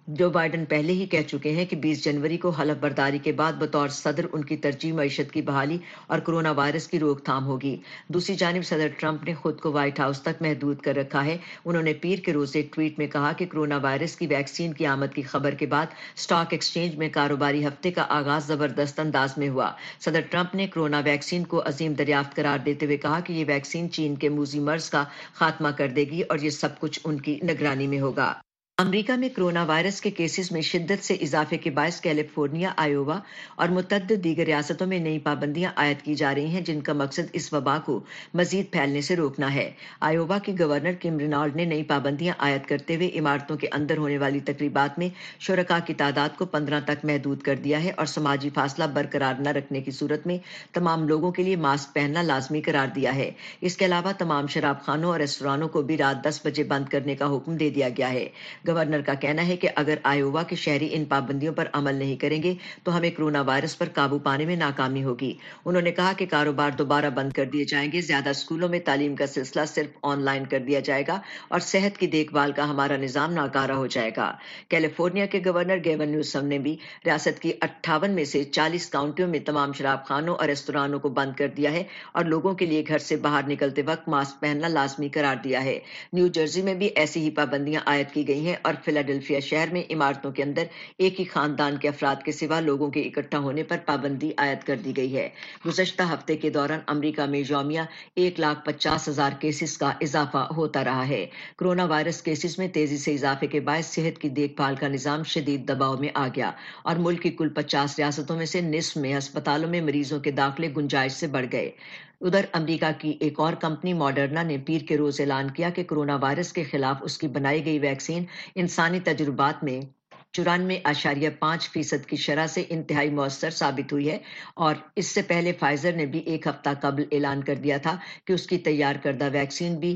جو بائیڈن پہلے ہی کہہ چکے ہیں کہ 20 جنوری کو حلف برداری کے بعد بطور صدر ان کی ترجیح معیشت کی بحالی اور کورونا وائرس کی روک تھام ہوگی۔ دوسری جانب صدر ٹرمپ نے خود کو وائٹ ہاؤس تک محدود کر رکھا ہے۔ انہوں نے پیر کے روز ایک ٹویٹ میں کہا کہ کورونا وائرس کی ویکسین کی آمد کی خبر کے بعد اسٹاک ایکسچینج میں کاروباری ہفتے کا آغاز زبردست انداز میں ہوا۔ صدر ٹرمپ نے کورونا ویکسین کو عظیم دریافت قرار دیتے ہوئے کہا کہ یہ ویکسین چین کے موذی مرض کا خاتمہ کر دے گی اور یہ سب کچھ ان کی نگرانی میں ہوگا۔ امریکہ میں کورونا وائرس کے کیسز میں شدت سے اضافے کے باعث کیلیفورنیا، آئیووا اور متعدد دیگر ریاستوں میں نئی پابندیاں عائد کی جا رہی ہیں جن کا مقصد اس وبا کو مزید پھیلنے سے روکنا ہے۔ آئیووا کے گورنر کم رینالڈ نے نئی پابندیاں عائد کرتے ہوئے عمارتوں کے اندر ہونے والی تقریبات میں شرکاء کی تعداد کو 15 تک محدود کر دیا ہے اور سماجی فاصلہ برقرار نہ رکھنے کی صورت میں تمام لوگوں کے لیے ماسک پہننا لازمی قرار دیا ہے۔ اس کے علاوہ تمام شراب خانوں اور ریستورانوں کو بھی رات 10 بجے بند کرنے کا حکم دے دیا گیا ہے۔ گورنر کا کہنا ہے کہ اگر آئیووا کے شہری ان پابندیوں پر عمل نہیں کریں گے تو ہمیں کورونا وائرس پر قابو پانے میں ناکامی ہوگی۔ انہوں نے کہا کہ کاروبار دوبارہ بند کر دیے جائیں گے، زیادہ اسکولوں میں تعلیم کا سلسلہ صرف آن لائن کر دیا جائے گا اور صحت کی دیکھ بھال کا ہمارا نظام ناکارہ ہو جائے گا۔ کیلیفورنیا کے گورنر گیون نیوسم نے بھی ریاست کی 58 میں سے 40 کاؤنٹیوں میں تمام شراب خانوں اور ریستورانوں کو بند کر دیا ہے اور لوگوں کے لیے گھر سے باہر نکلتے وقت ماسک پہننا لازمی قرار دیا ہے۔ نیو جرسی میں بھی ایسی ہی پابندیاں عائد کی گئی ہیں اور فلاڈیلفیا شہر میں عمارتوں کے اندر ایک ہی خاندان کے افراد کے سوا لوگوں کے اکٹھا ہونے پر پابندی عائد کر دی گئی ہے۔ گزشتہ ہفتے کے دوران امریکہ میں یومیہ 1,50,000 کیسز کا اضافہ ہوتا رہا ہے۔ کورونا وائرس کیسز میں تیزی سے اضافے کے باعث صحت کی دیکھ بھال کا نظام شدید دباؤ میں آ گیا اور ملک کی کل 50 ریاستوں میں سے نصف میں ہسپتالوں میں مریضوں کے داخلے گنجائش سے بڑھ گئے۔ ادھر امریکہ کی ایک اور کمپنی ماڈرنا نے پیر کے روز اعلان کیا کہ کورونا وائرس کے خلاف اس کی بنائی گئی ویکسین انسانی تجربات میں 94.5% کی شرح سے انتہائی مؤثر ثابت ہوئی ہے اور اس سے پہلے فائزر نے بھی ایک ہفتہ قبل اعلان کر دیا تھا کہ اس کی تیار کردہ ویکسین بھی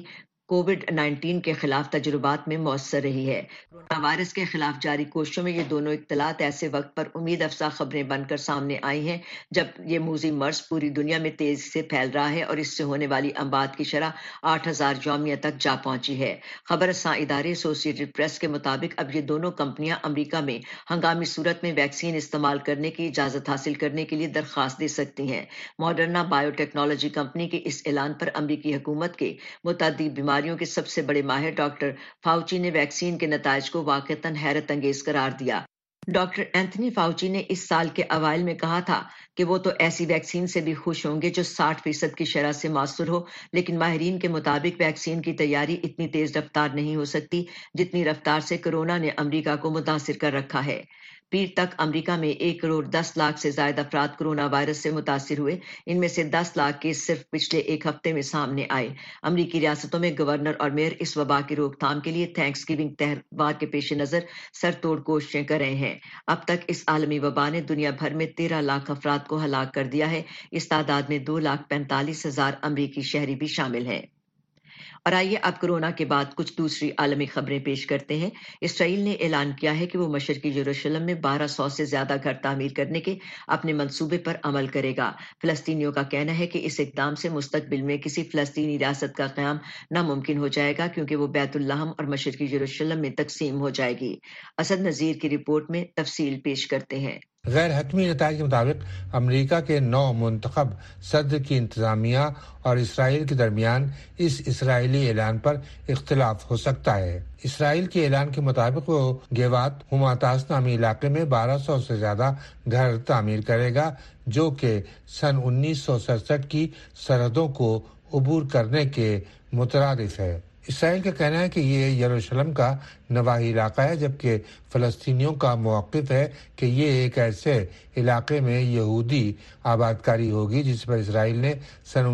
کووڈ-19 کے خلاف تجربات میں مؤثر رہی ہے۔ کورونا وائرس کے خلاف جاری کوششوں میں یہ دونوں اطلاعات ایسے وقت پر امید افزا خبریں بن کر سامنے آئی ہیں جب یہ موذی مرض پوری دنیا میں تیزی سے پھیل رہا ہے اور اس سے ہونے والی اموات کی شرح 8,000 یومیہ تک جا پہنچی ہے۔ خبر رساں ادارے ایسوسیٹڈ پریس کے مطابق اب یہ دونوں کمپنیاں امریکہ میں ہنگامی صورت میں ویکسین استعمال کرنے کی اجازت حاصل کرنے کے لیے درخواست دے سکتی ہیں۔ ماڈرنا بائیو ٹیکنالوجی کمپنی کے اس اعلان پر امریکی حکومت کے متعدی بیماریوں کے سب سے بڑے ماہر ڈاکٹر فاؤچی نے ویکسین کے نتائج کو واقعتاً حیرت انگیز قرار دیا۔ ڈاکٹر اینتھنی فاؤچی نے اس سال کے اوائل میں کہا تھا کہ وہ تو ایسی ویکسین سے بھی خوش ہوں گے جو 60% کی شرح سے مؤثر ہو، لیکن ماہرین کے مطابق ویکسین کی تیاری اتنی تیز رفتار نہیں ہو سکتی جتنی رفتار سے کورونا نے امریکہ کو متاثر کر رکھا ہے۔ پیر تک امریکہ میں 1,10,00,000 سے زائد افراد کورونا وائرس سے متاثر ہوئے، ان میں سے 10 لاکھ کیس صرف پچھلے ایک ہفتے میں سامنے آئے۔ امریکی ریاستوں میں گورنر اور میئر اس وبا کی روک تھام کے لیے تھینکس گیونگ تہوار کے پیش نظر سر توڑ کوششیں کر رہے ہیں۔ اب تک اس عالمی وبا نے دنیا بھر میں 13 لاکھ افراد کو ہلاک کر دیا ہے۔ اس تعداد میں 2,45,000 امریکی شہری بھی شامل ہیں۔ اور آئیے اب کورونا کے بعد کچھ دوسری عالمی خبریں پیش کرتے ہیں۔ اسرائیل نے اعلان کیا ہے کہ وہ مشرقی یروشلم میں 1,200 سے زیادہ گھر تعمیر کرنے کے اپنے منصوبے پر عمل کرے گا۔ فلسطینیوں کا کہنا ہے کہ اس اقدام سے مستقبل میں کسی فلسطینی ریاست کا قیام ناممکن ہو جائے گا کیونکہ وہ بیت اللحم اور مشرقی یروشلم میں تقسیم ہو جائے گی۔ اسد نذیر کی رپورٹ میں تفصیل پیش کرتے ہیں۔ غیر حتمی نتائج کے مطابق امریکہ کے نو منتخب صدر کی انتظامیہ اور اسرائیل کے درمیان اس اسرائیلی اعلان پر اختلاف ہو سکتا ہے۔ اسرائیل کے اعلان کے مطابق وہ گیوات حماتاس نامی علاقے میں 1,200 سے زیادہ گھر تعمیر کرے گا جو کہ سن 1967 کی سرحدوں کو عبور کرنے کے مترادف ہے۔ اسرائیل کا کہنا ہے کہ یہ یروشلم کا نواحی علاقہ ہے جبکہ فلسطینیوں کا موقف ہے کہ یہ ایک ایسے علاقے میں یہودی آبادکاری ہوگی جس پر اسرائیل نے سن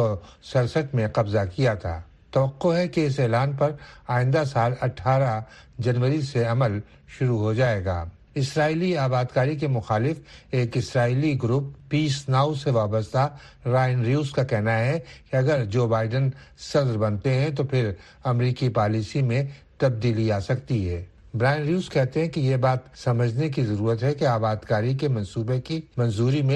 1967 میں قبضہ کیا تھا۔ توقع ہے کہ اس اعلان پر آئندہ سال 18 جنوری سے عمل شروع ہو جائے گا۔ اسرائیلی آبادکاری کے مخالف ایک اسرائیلی گروپ پیس ناؤ سے وابستہ رائن ریوس کا کہنا ہے کہ اگر جو بائیڈن صدر بنتے ہیں تو پھر امریکی پالیسی میں تبدیلی آ سکتی ہے۔ برائن ریوس کہتے ہیں کہ یہ بات سمجھنے کی ضرورت ہے کہ آبادکاری کے منصوبے کی منظوری میں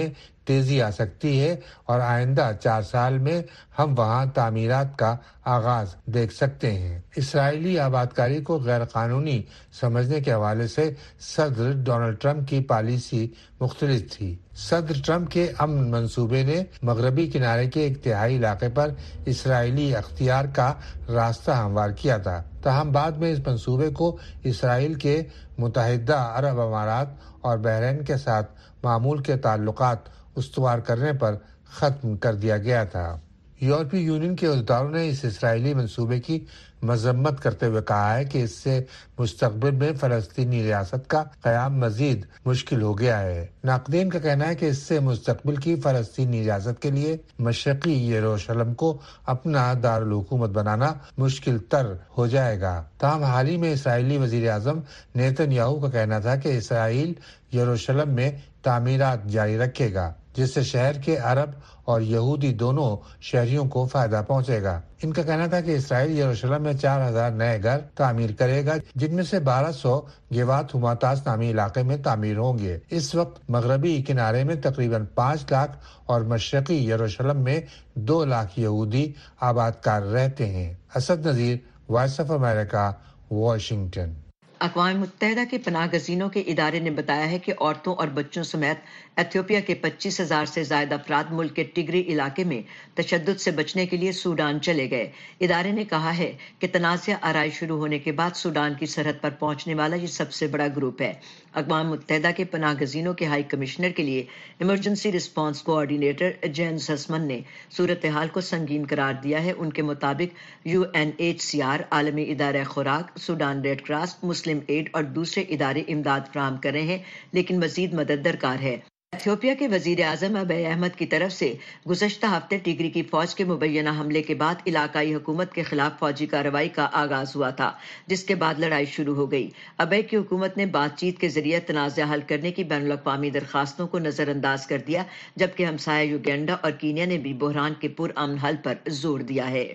تیزی آ سکتی ہے اور آئندہ 4 سال میں ہم وہاں تعمیرات کا آغاز دیکھ سکتے ہیں۔ اسرائیلی آبادکاری کو غیر قانونی سمجھنے کے حوالے سے صدر ڈونلڈ ٹرمپ کی پالیسی مختلف تھی۔ صدر ٹرمپ کے امن منصوبے نے مغربی کنارے کے ایک تہائی علاقے پر اسرائیلی اختیار کا راستہ ہموار کیا تھا، تاہم بعد میں اس منصوبے کو اسرائیل کے متحدہ عرب امارات اور بحرین کے ساتھ معمول کے تعلقات استوار کرنے پر ختم کر دیا گیا تھا۔ یورپی یونین کے عہدیداروں نے اس اسرائیلی منصوبے کی مذمت کرتے ہوئے کہا ہے کہ اس سے مستقبل میں فلسطینی ریاست کا قیام مزید مشکل ہو گیا ہے۔ ناقدین کا کہنا ہے کہ اس سے مستقبل کی فلسطینی ریاست کے لیے مشرقی یروشلم کو اپنا دارالحکومت بنانا مشکل تر ہو جائے گا۔ تاہم حال ہی میں اسرائیلی وزیر اعظم نیتن یاہو کا کہنا تھا کہ اسرائیل یروشلم میں تعمیرات جاری رکھے گا، جس سے شہر کے عرب اور یہودی دونوں شہریوں کو فائدہ پہنچے گا۔ ان کا کہنا تھا کہ اسرائیل یروشلم میں 4000 نئے گھر تعمیر کرے گا، جن میں سے 1200 گیوات ہماتاس نامی علاقے میں تعمیر ہوں گے۔ اس وقت مغربی کنارے میں تقریباً 5 لاکھ اور مشرقی یروشلم میں 2 لاکھ یہودی آباد کار رہتے ہیں۔ Asad Nazir, voice of America, Washington. اقوام متحدہ کے پناہ گزینوں کے ادارے نے بتایا ہے کہ عورتوں اور بچوں سمیت ایتھوپیا کے 25,000 سے زائد افراد ملک کے ٹگری علاقے میں تشدد سے بچنے کے لیے سوڈان چلے گئے۔ ادارے نے کہا ہے کہ تنازع آرائی شروع ہونے کے بعد سوڈان کی سرحد پر پہنچنے والا یہ سب سے بڑا گروپ ہے۔ اقوام متحدہ کے پناہ گزینوں کے ہائی کمشنر کے لیے emergency response coordinator Jane Sussman نے صورتحال کو سنگین قرار دیا ہے۔ ان کے مطابق UNHCR، عالمی ادارہ خوراک، Sudan Red Cross, Muslim Aid اور دوسرے ادارے امداد فراہم کر رہے ہیں، لیکن مزید مدد درکار ہے۔ ایتھوپیا کے وزیر اعظم ابی احمد کی طرف سے گزشتہ ہفتے ٹگری کی فوج کے مبینہ حملے کے بعد علاقائی حکومت کے خلاف فوجی کارروائی کا آغاز ہوا تھا، جس کے بعد لڑائی شروع ہو گئی۔ ابی کی حکومت نے بات چیت کے ذریعے تنازع حل کرنے کی بین الاقوامی درخواستوں کو نظر انداز کر دیا، جبکہ ہمسایہ یوگینڈا اور کینیا نے بھی بحران کے پرامن حل پر زور دیا ہے۔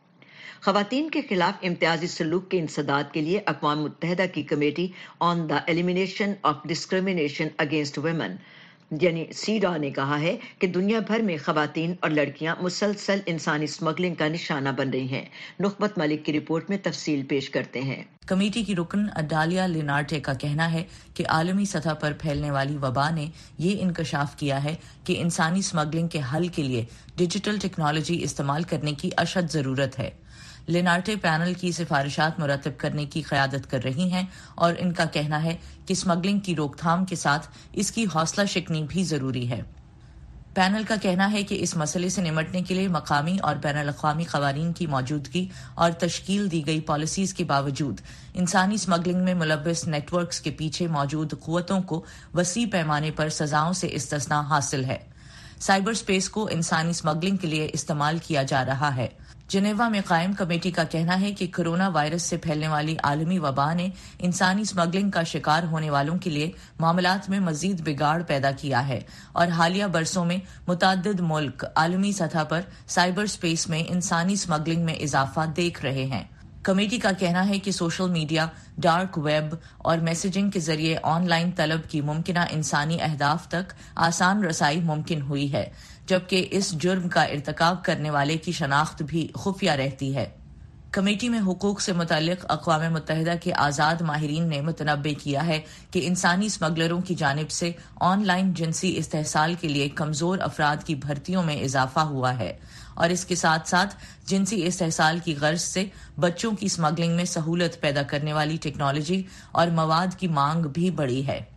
خواتین کے خلاف امتیازی سلوک کے انسداد کے لیے اقوام متحدہ کی committee on the elimination of discrimination against women یعنی سیڈا نے کہا ہے کہ دنیا بھر میں خواتین اور لڑکیاں مسلسل انسانی اسمگلنگ کا نشانہ بن رہی ہیں۔ نخبت ملک کی رپورٹ میں تفصیل پیش کرتے ہیں۔ کمیٹی کی رکن اڈالیا لینارٹے کا کہنا ہے کہ عالمی سطح پر پھیلنے والی وبا نے یہ انکشاف کیا ہے کہ انسانی اسمگلنگ کے حل کے لیے ڈیجیٹل ٹیکنالوجی استعمال کرنے کی اشد ضرورت ہے۔ لینارٹے پینل کی سفارشات مرتب کرنے کی قیادت کر رہی ہیں اور ان کا کہنا ہے کہ اسمگلنگ کی روک تھام کے ساتھ اس کی حوصلہ شکنی بھی ضروری ہے۔ پینل کا کہنا ہے کہ اس مسئلے سے نمٹنے کے لیے مقامی اور بین الاقوامی قوانین کی موجودگی اور تشکیل دی گئی پالیسیز کے باوجود انسانی اسمگلنگ میں ملوث نیٹ ورکس کے پیچھے موجود قوتوں کو وسیع پیمانے پر سزاؤں سے استثناء حاصل ہے۔ سائبر سپیس کو انسانی اسمگلنگ کے لیے استعمال کیا جا رہا ہے۔ جنیوا میں قائم کمیٹی کا کہنا ہے کہ کرونا وائرس سے پھیلنے والی عالمی وبا نے انسانی اسمگلنگ کا شکار ہونے والوں کے لیے معاملات میں مزید بگاڑ پیدا کیا ہے اور حالیہ برسوں میں متعدد ملک عالمی سطح پر سائبر سپیس میں انسانی اسمگلنگ میں اضافہ دیکھ رہے ہیں۔ کمیٹی کا کہنا ہے کہ سوشل میڈیا، ڈارک ویب اور میسیجنگ کے ذریعے آن لائن طلب کی ممکنہ انسانی اہداف تک آسان رسائی ممکن ہوئی ہے، جبکہ اس جرم کا ارتکاب کرنے والے کی شناخت بھی خفیہ رہتی ہے۔ کمیٹی میں حقوق سے متعلق اقوام متحدہ کے آزاد ماہرین نے متنبع کیا ہے کہ انسانی اسمگلروں کی جانب سے آن لائن جنسی استحصال کے لیے کمزور افراد کی بھرتیوں میں اضافہ ہوا ہے اور اس کے ساتھ ساتھ جنسی استحصال کی غرض سے بچوں کی اسمگلنگ میں سہولت پیدا کرنے والی ٹیکنالوجی اور مواد کی مانگ بھی بڑھی ہے۔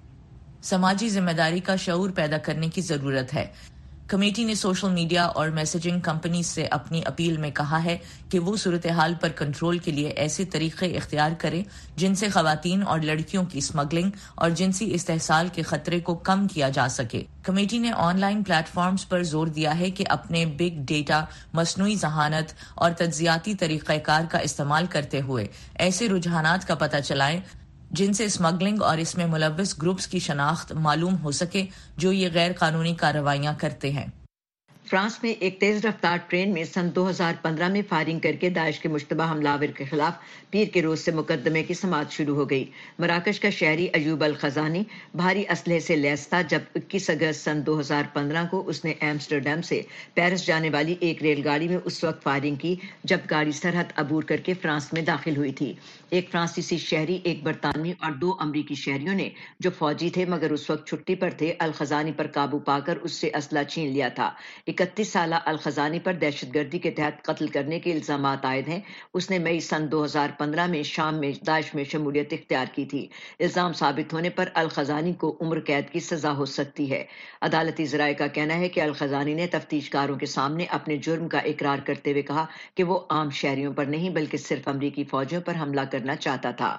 سماجی ذمہ داری کا شعور پیدا کرنے کی ضرورت ہے۔ کمیٹی نے سوشل میڈیا اور میسیجنگ کمپنیز سے اپنی اپیل میں کہا ہے کہ وہ صورتحال پر کنٹرول کے لیے ایسے طریقے اختیار کریں جن سے خواتین اور لڑکیوں کی اسمگلنگ اور جنسی استحصال کے خطرے کو کم کیا جا سکے۔ کمیٹی نے آن لائن پلیٹ فارمز پر زور دیا ہے کہ اپنے بگ ڈیٹا، مصنوعی ذہانت اور تجزیاتی طریقہ کار کا استعمال کرتے ہوئے ایسے رجحانات کا پتہ چلائیں جن سے اسمگلنگ اور اس میں ملوث گروپس کی شناخت معلوم ہو سکے جو یہ غیر قانونی کارروائیاں کرتے ہیں۔ فرانس میں ایک تیز رفتار ٹرین میں سن 2015 میں فائرنگ کر کے داعش کے مشتبہ حملہ آور کے خلاف پیر کے روز سے مقدمے کی سماعت شروع ہو گئی۔ مراکش کا شہری ایوب الخزانی بھاری اسلحے سے لیس تھا جب 21 اگست سن 2015 کو اس نے ایمسٹرڈیم سے پیرس جانے والی ایک ریل گاڑی میں اس وقت فائرنگ کی جب گاڑی سرحد عبور کر کے فرانس میں داخل ہوئی تھی۔ ایک فرانسیسی شہری، ایک برطانوی اور 2 امریکی شہریوں نے جو فوجی تھے مگر اس وقت چھٹی پر تھے، الخزانی پر قابو پا کر اس سے اسلحہ چھین لیا تھا۔ 31 سالہ الخزانی پر دہشت گردی کے تحت قتل کرنے کے الزامات عائد ہیں۔ اس نے مئی سن 2015 میں شام میں داعش میں شمولیت اختیار کی تھی۔ الزام ثابت ہونے پر الخزانی کو عمر قید کی سزا ہو سکتی ہے۔ عدالتی ذرائع کا کہنا ہے کہ الخزانی نے تفتیش کاروں کے سامنے اپنے جرم کا اقرار کرتے ہوئے کہا کہ وہ عام شہریوں پر نہیں بلکہ صرف امریکی فوجیوں پر حملہ کرنا چاہتا تھا۔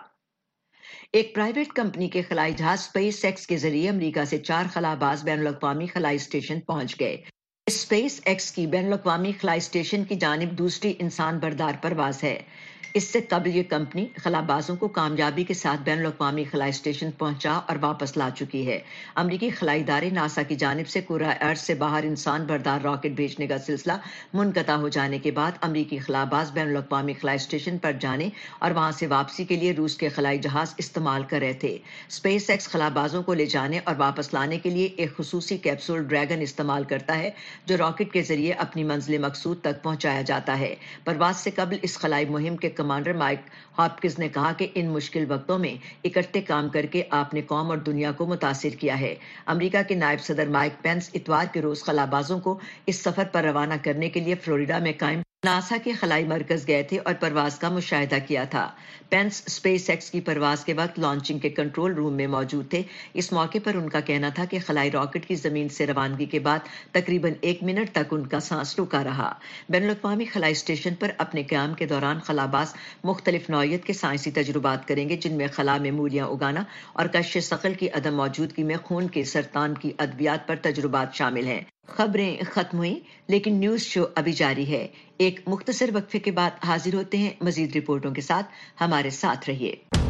ایک پرائیویٹ کمپنی کے خلائی جہاز اسپیس ایکس کے ذریعے امریکہ سے 4 خلا باز بین الاقوامی خلائی اسٹیشن پہنچ گئے۔ اسپیس ایکس کی بین الاقوامی خلائی اسٹیشن کی جانب دوسری انسان بردار پرواز ہے۔ اس سے قبل یہ کمپنی خلا بازوں کو کامیابی کے ساتھ بین الاقوامی خلائی اسٹیشن پہنچا اور واپس لا چکی ہے۔ امریکی خلائی ادارے ناسا کی جانب سے کرۂ ارض سے باہر انسان بردار راکٹ بھیجنے کا سلسلہ منقطع ہو جانے کے بعد امریکی خلا باز بین الاقوامی خلائی اسٹیشن پر جانے اور وہاں سے واپسی کے لیے روس کے خلائی جہاز استعمال کر رہے تھے۔ اسپیس ایکس خلا بازوں کو لے جانے اور واپس لانے کے لیے ایک خصوصی کیپسول ڈریگن استعمال کرتا ہے جو راکٹ کے ذریعے اپنی منزل مقصود تک پہنچایا جاتا ہے۔ پرواز سے قبل اس خلائی مہم کے کمانڈر مائک ہاپکنز نے کہا کہ ان مشکل وقتوں میں اکٹھے کام کر کے آپ نے قوم اور دنیا کو متاثر کیا ہے۔ امریکہ کے نائب صدر مائک پینس اتوار کے روز خلا بازوں کو اس سفر پر روانہ کرنے کے لیے فلوریڈا میں قائم ناسا کے خلائی مرکز گئے تھے اور پرواز کا مشاہدہ کیا تھا۔ پینس اسپیس ایکس کی پرواز کے وقت لانچنگ کے کنٹرول روم میں موجود تھے۔ اس موقع پر ان کا کہنا تھا کہ خلائی راکٹ کی زمین سے روانگی کے بعد تقریباً 1 منٹ تک ان کا سانس رکا رہا۔ بین الاقوامی خلائی اسٹیشن پر اپنے قیام کے دوران خلا باز مختلف نوعیت کے سائنسی تجربات کریں گے جن میں خلا میں مولیاں اگانا اور کشش ثقل کی عدم موجودگی میں خون کے سرطان کی ادویات پر تجربات شامل ہیں۔ خبریں ختم ہوئیں لیکن نیوز شو ابھی جاری ہے۔ ایک مختصر وقفے کے بعد حاضر ہوتے ہیں مزید رپورٹوں کے ساتھ، ہمارے ساتھ رہیے۔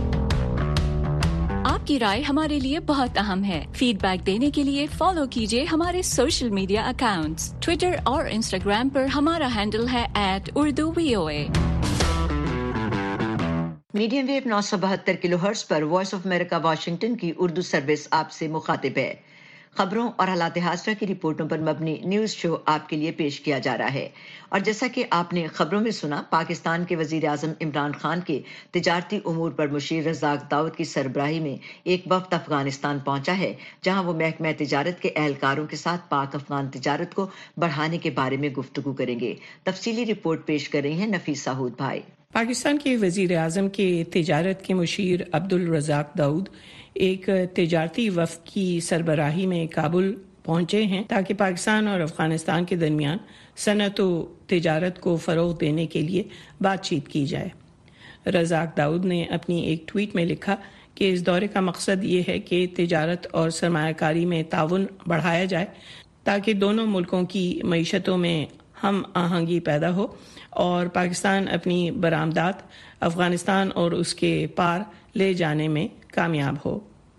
آپ کی رائے ہمارے لیے بہت اہم ہے۔ فیڈ بیک دینے کے لیے فالو کیجیے ہمارے سوشل میڈیا اکاؤنٹس۔ ٹویٹر اور انسٹاگرام پر ہمارا ہینڈل ہے @UrduVOA۔ Medium wave 972 kilo hertz پر وائس آف امریکہ واشنگٹن کی اردو سروس آپ سے مخاطب ہے۔ خبروں اور حالات حاضرہ کی رپورٹوں پر مبنی نیوز شو آپ کے لیے پیش کیا جا رہا ہے، اور جیسا کہ آپ نے خبروں میں سنا، پاکستان کے وزیر اعظم عمران خان کے تجارتی امور پر مشیر رزاق داؤد کی سربراہی میں ایک وفد افغانستان پہنچا ہے، جہاں وہ محکمہ تجارت کے اہلکاروں کے ساتھ پاک افغان تجارت کو بڑھانے کے بارے میں گفتگو کریں گے۔ تفصیلی رپورٹ پیش کر رہی ہیں نفیس سہود بھائی۔ پاکستان کے وزیر اعظم کے تجارت کے مشیر عبدالرزاق داؤد ایک تجارتی وفد کی سربراہی میں کابل پہنچے ہیں تاکہ پاکستان اور افغانستان کے درمیان صنعت و تجارت کو فروغ دینے کے لیے بات چیت کی جائے۔ رزاق داؤد نے اپنی ایک ٹویٹ میں لکھا کہ اس دورے کا مقصد یہ ہے کہ تجارت اور سرمایہ کاری میں تعاون بڑھایا جائے تاکہ دونوں ملکوں کی معیشتوں میں ہم آہنگی پیدا ہو اور پاکستان اپنی برآمدات افغانستان اور اس کے پار لے جانے میں کامیاب ہو۔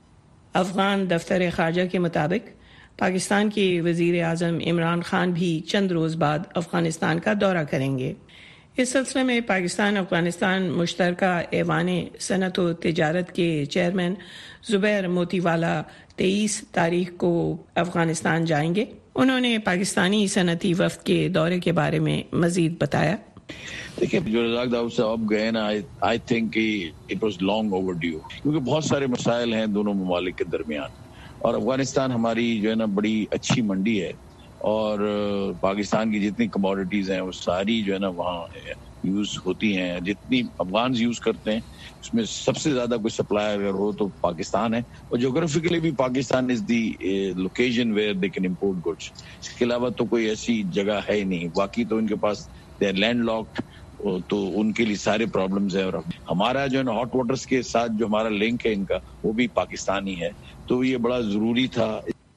افغان دفتر خارجہ کے مطابق پاکستان کے وزیر اعظم عمران خان بھی چند روز بعد افغانستان کا دورہ کریں گے۔ اس سلسلے میں پاکستان افغانستان مشترکہ ایوان صنعت و تجارت کے چیئرمین زبیر موتی والا 23 تاریخ کو افغانستان جائیں گے۔ انہوں نے پاکستانی صنعتی وفد کے دورے کے بارے میں مزید بتایا۔ دیکھیں، جو رزاق داؤد صاحب گئے نا، I think it was long overdue, کیونکہ بہت سارے مسائل ہیں دونوں ممالک کے درمیان، اور افغانستان ہماری جو ہے نا بڑی اچھی منڈی ہے، اور پاکستان کی جتنی کموڈیٹیز ہیں وہ ساری جو ہے نا وہاں یوز ہوتی ہیں، جتنی افغانز یوز کرتے ہیں اس میں سب سے زیادہ کوئی سپلائر اگر ہو تو پاکستان ہے، اور جغرافیکلی بھی Pakistan is the location where they can import goods. اس کے علاوہ تو کوئی ایسی جگہ ہے ہی نہیں، باقی تو ان کے پاس دے آر لینڈ لاکڈ، تو ان کے لیے سارے پرابلمز ہیں، اور ہمارا جو ہے نا ہاٹ واٹرز کے ساتھ جو ہمارا لنک ہے ان کا وہ بھی پاکستانی ہے، تو یہ بڑا ضروری تھا۔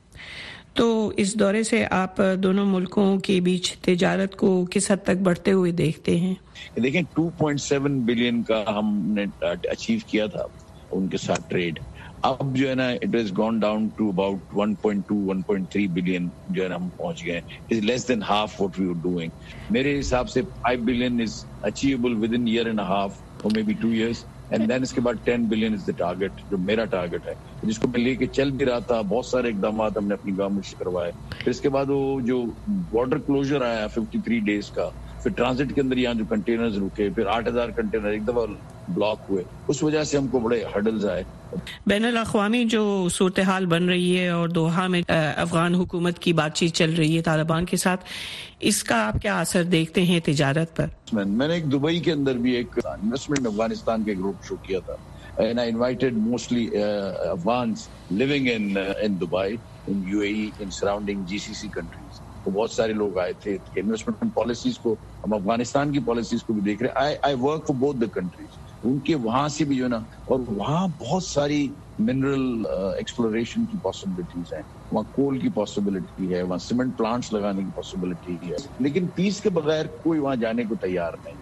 تو اس دورے سے آپ دونوں ملکوں کے بیچ تجارت کو کس حد تک بڑھتے ہوئے دیکھتے ہیں؟ دیکھیں 2.7 بلین کا ہم نے اچیو کیا تھا ان کے ساتھ ٹریڈ، اب جو ہے نا it has gone down to about 1.2 1.3 billion جو ہے نا ہم پہنچ گئے ہیں. Is less than half what we are doing. میرے حساب سے 5 billion is achievable within year and half اور may be 2 years. And then اس کے بعد 10 بلین از دا ٹارگیٹ, جو میرا ٹارگیٹ ہے, جس کو میں لے کے چل بھی رہا تھا. بہت سارے اقدامات ہم نے اپنی گورنمنٹ سے کروائے. پھر اس کے بعد وہ جو بارڈر کلوزر آیا 53 days کا, پھر ٹرانزٹ کے اندر یہاں جو کنٹینرز رکے, پھر 8,000 کنٹینر ایک دفعہ بلاک ہوئے, اس وجہ سے ہم کو بڑے ہرڈلز آئے. بین الاقوامی جو صورتحال بن رہی ہے اور دوحہ میں افغان حکومت کی بات چیت چل رہی ہے طالبان کے ساتھ, اس کا آپ کیا اثر دیکھتے ہیں تجارت پر؟ میں نے ایک دبئی کے اندر بھی ایک انویسٹمنٹ افغانستان کے گروپ شو کیا تھا. And I invited mostly Afghans living in Dubai, in UAE, in surrounding GCC countries. تو بہت سارے لوگ آئے تھے. انویسٹمنٹ پالیسیز کو ہم افغانستان کی پالیسیز کو بھی دیکھ رہے ہیں. I work for both the countries. ان کے وہاں سے بھی جو ہے نا, اور وہاں بہت ساری منرل ایکسپلوریشن کی پاسبلٹیز ہیں. وہاں کول کی پاسبلٹی ہے, وہاں سیمنٹ پلانٹس لگانے کی پاسبلٹی ہے. لیکن پیس کے بغیر کوئی وہاں جانے کو تیار نہیں.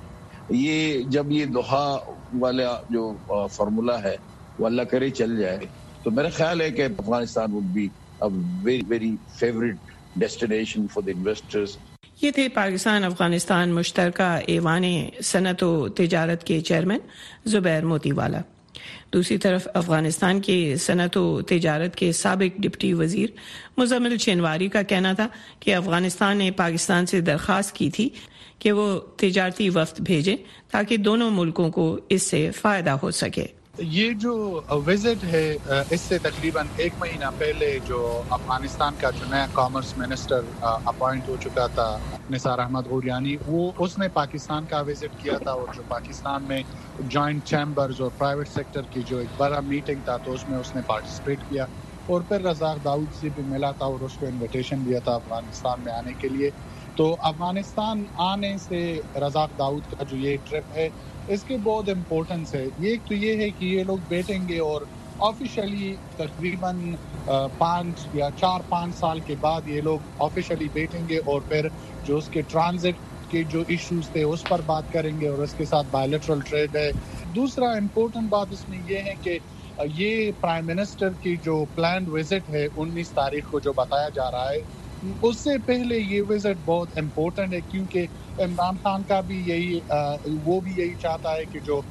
یہ جب یہ دوحہ والا جو فارمولا ہے وہ اللہ کرے چل جائے, تو میرا خیال ہے کہ Afghanistan would be a very very favorite destination for the investors. یہ تھے پاکستان افغانستان مشترکہ ایوان صنعت و تجارت کے چیئرمین زبیر موتی والا. دوسری طرف افغانستان کے صنعت و تجارت کے سابق ڈپٹی وزیر مزمل شنواری کا کہنا تھا کہ افغانستان نے پاکستان سے درخواست کی تھی کہ وہ تجارتی وفد بھیجے تاکہ دونوں ملکوں کو اس سے فائدہ ہو سکے. یہ جو وزٹ ہے اس سے تقریباً 1 مہینہ پہلے جو افغانستان کا جو نیا کامرس منسٹر اپوائنٹ ہو چکا تھا نثار احمد غوریانی, وہ اس نے پاکستان کا وزٹ کیا تھا, اور جو پاکستان میں جوائنٹ چیمبرز اور پرائیویٹ سیکٹر کی جو ایک بڑا میٹنگ تھا تو اس میں اس نے پارٹیسپیٹ کیا, اور پھر رزاق داؤد سے بھی ملا تھا اور اس کو انویٹیشن دیا تھا افغانستان میں آنے کے لیے. تو افغانستان آنے سے رزاق داؤد کا جو یہ ٹرپ ہے اس کی بہت امپورٹنس ہے. ایک تو یہ ہے کہ یہ لوگ بیٹھیں گے اور آفیشلی تقریباً 5 یا 4-5 سال کے بعد یہ لوگ آفیشلی بیٹھیں گے, اور پھر جو اس کے ٹرانزٹ کے جو ایشوز تھے اس پر بات کریں گے, اور اس کے ساتھ بائیلیٹرل ٹریڈ ہے. دوسرا امپورٹنٹ بات اس میں یہ ہے کہ یہ پرائم منسٹر کی جو پلانڈ وزٹ ہے 19 تاریخ کو جو بتایا جا رہا ہے, اس سے پہلے یہ وزٹ بہت امپورٹنٹ ہے, کیونکہ عمران خان کا بھی وہ بھی یہی چاہتا ہے کہ جو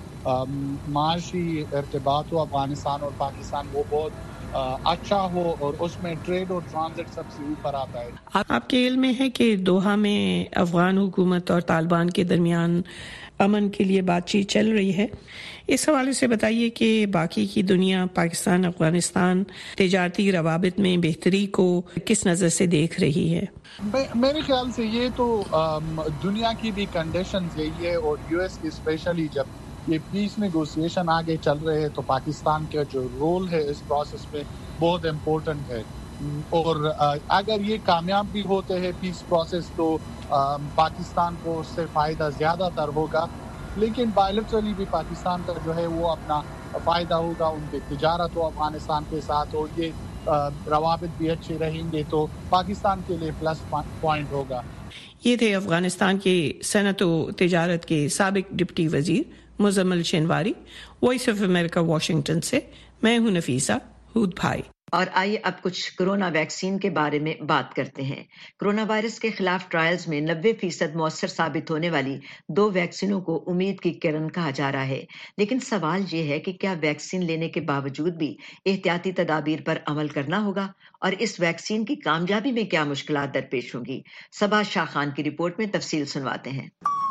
معاشی ارتباط ہو افغانستان اور پاکستان وہ بہت اچھا ہو, اور اس میں ٹریڈ اور ٹرانزٹ سب سے اوپر آتا ہے. آپ کے علم میں ہے کہ دوحہ میں افغان حکومت اور طالبان کے درمیان امن کے لیے بات چیت چل رہی ہے. اس حوالے سے بتائیے کہ باقی کی دنیا پاکستان افغانستان تجارتی روابط میں بہتری کو کس نظر سے دیکھ رہی ہے؟ میرے خیال سے یہ تو دنیا کی بھی کنڈیشنز یہی ہے, اور یو ایس کی اسپیشلی جب یہ پیس نیگوسیشن آگے چل رہے ہیں تو پاکستان کا جو رول ہے اس پروسیس میں بہت امپورٹنٹ ہے. اور اگر یہ کامیاب بھی ہوتے ہیں پیس پروسیس تو پاکستان کو اس سے فائدہ زیادہ تر ہوگا, لیکن بائیلیٹرلی بھی پاکستان کا جو ہے وہ اپنا فائدہ ہوگا. ان کی تجارت ہو افغانستان کے ساتھ, اور یہ روابط بھی اچھے رہیں گے تو پاکستان کے لیے پلس پوائنٹ ہوگا. یہ تھے افغانستان کے صنعت و تجارت کے سابق ڈپٹی وزیر Muzammil Shinwari. Voice of America Washington سے میں ہوں نفیسہ ہود بھائی. اور آئیے اب کچھ کرونا ویکسین کے بارے میں بات کرتے ہیں. کرونا وائرس کے خلاف ٹرائلز میں 90% مؤثر ثابت ہونے والی 2 ویکسینوں کو امید کی کرن کہا جا رہا ہے. لیکن سوال یہ ہے کہ کیا ویکسین لینے کے باوجود بھی احتیاطی تدابیر پر عمل کرنا ہوگا, اور اس ویکسین کی کامیابی میں کیا مشکلات درپیش ہوں گی؟ صبا شاہ خان کی رپورٹ میں تفصیل سنواتے ہیں.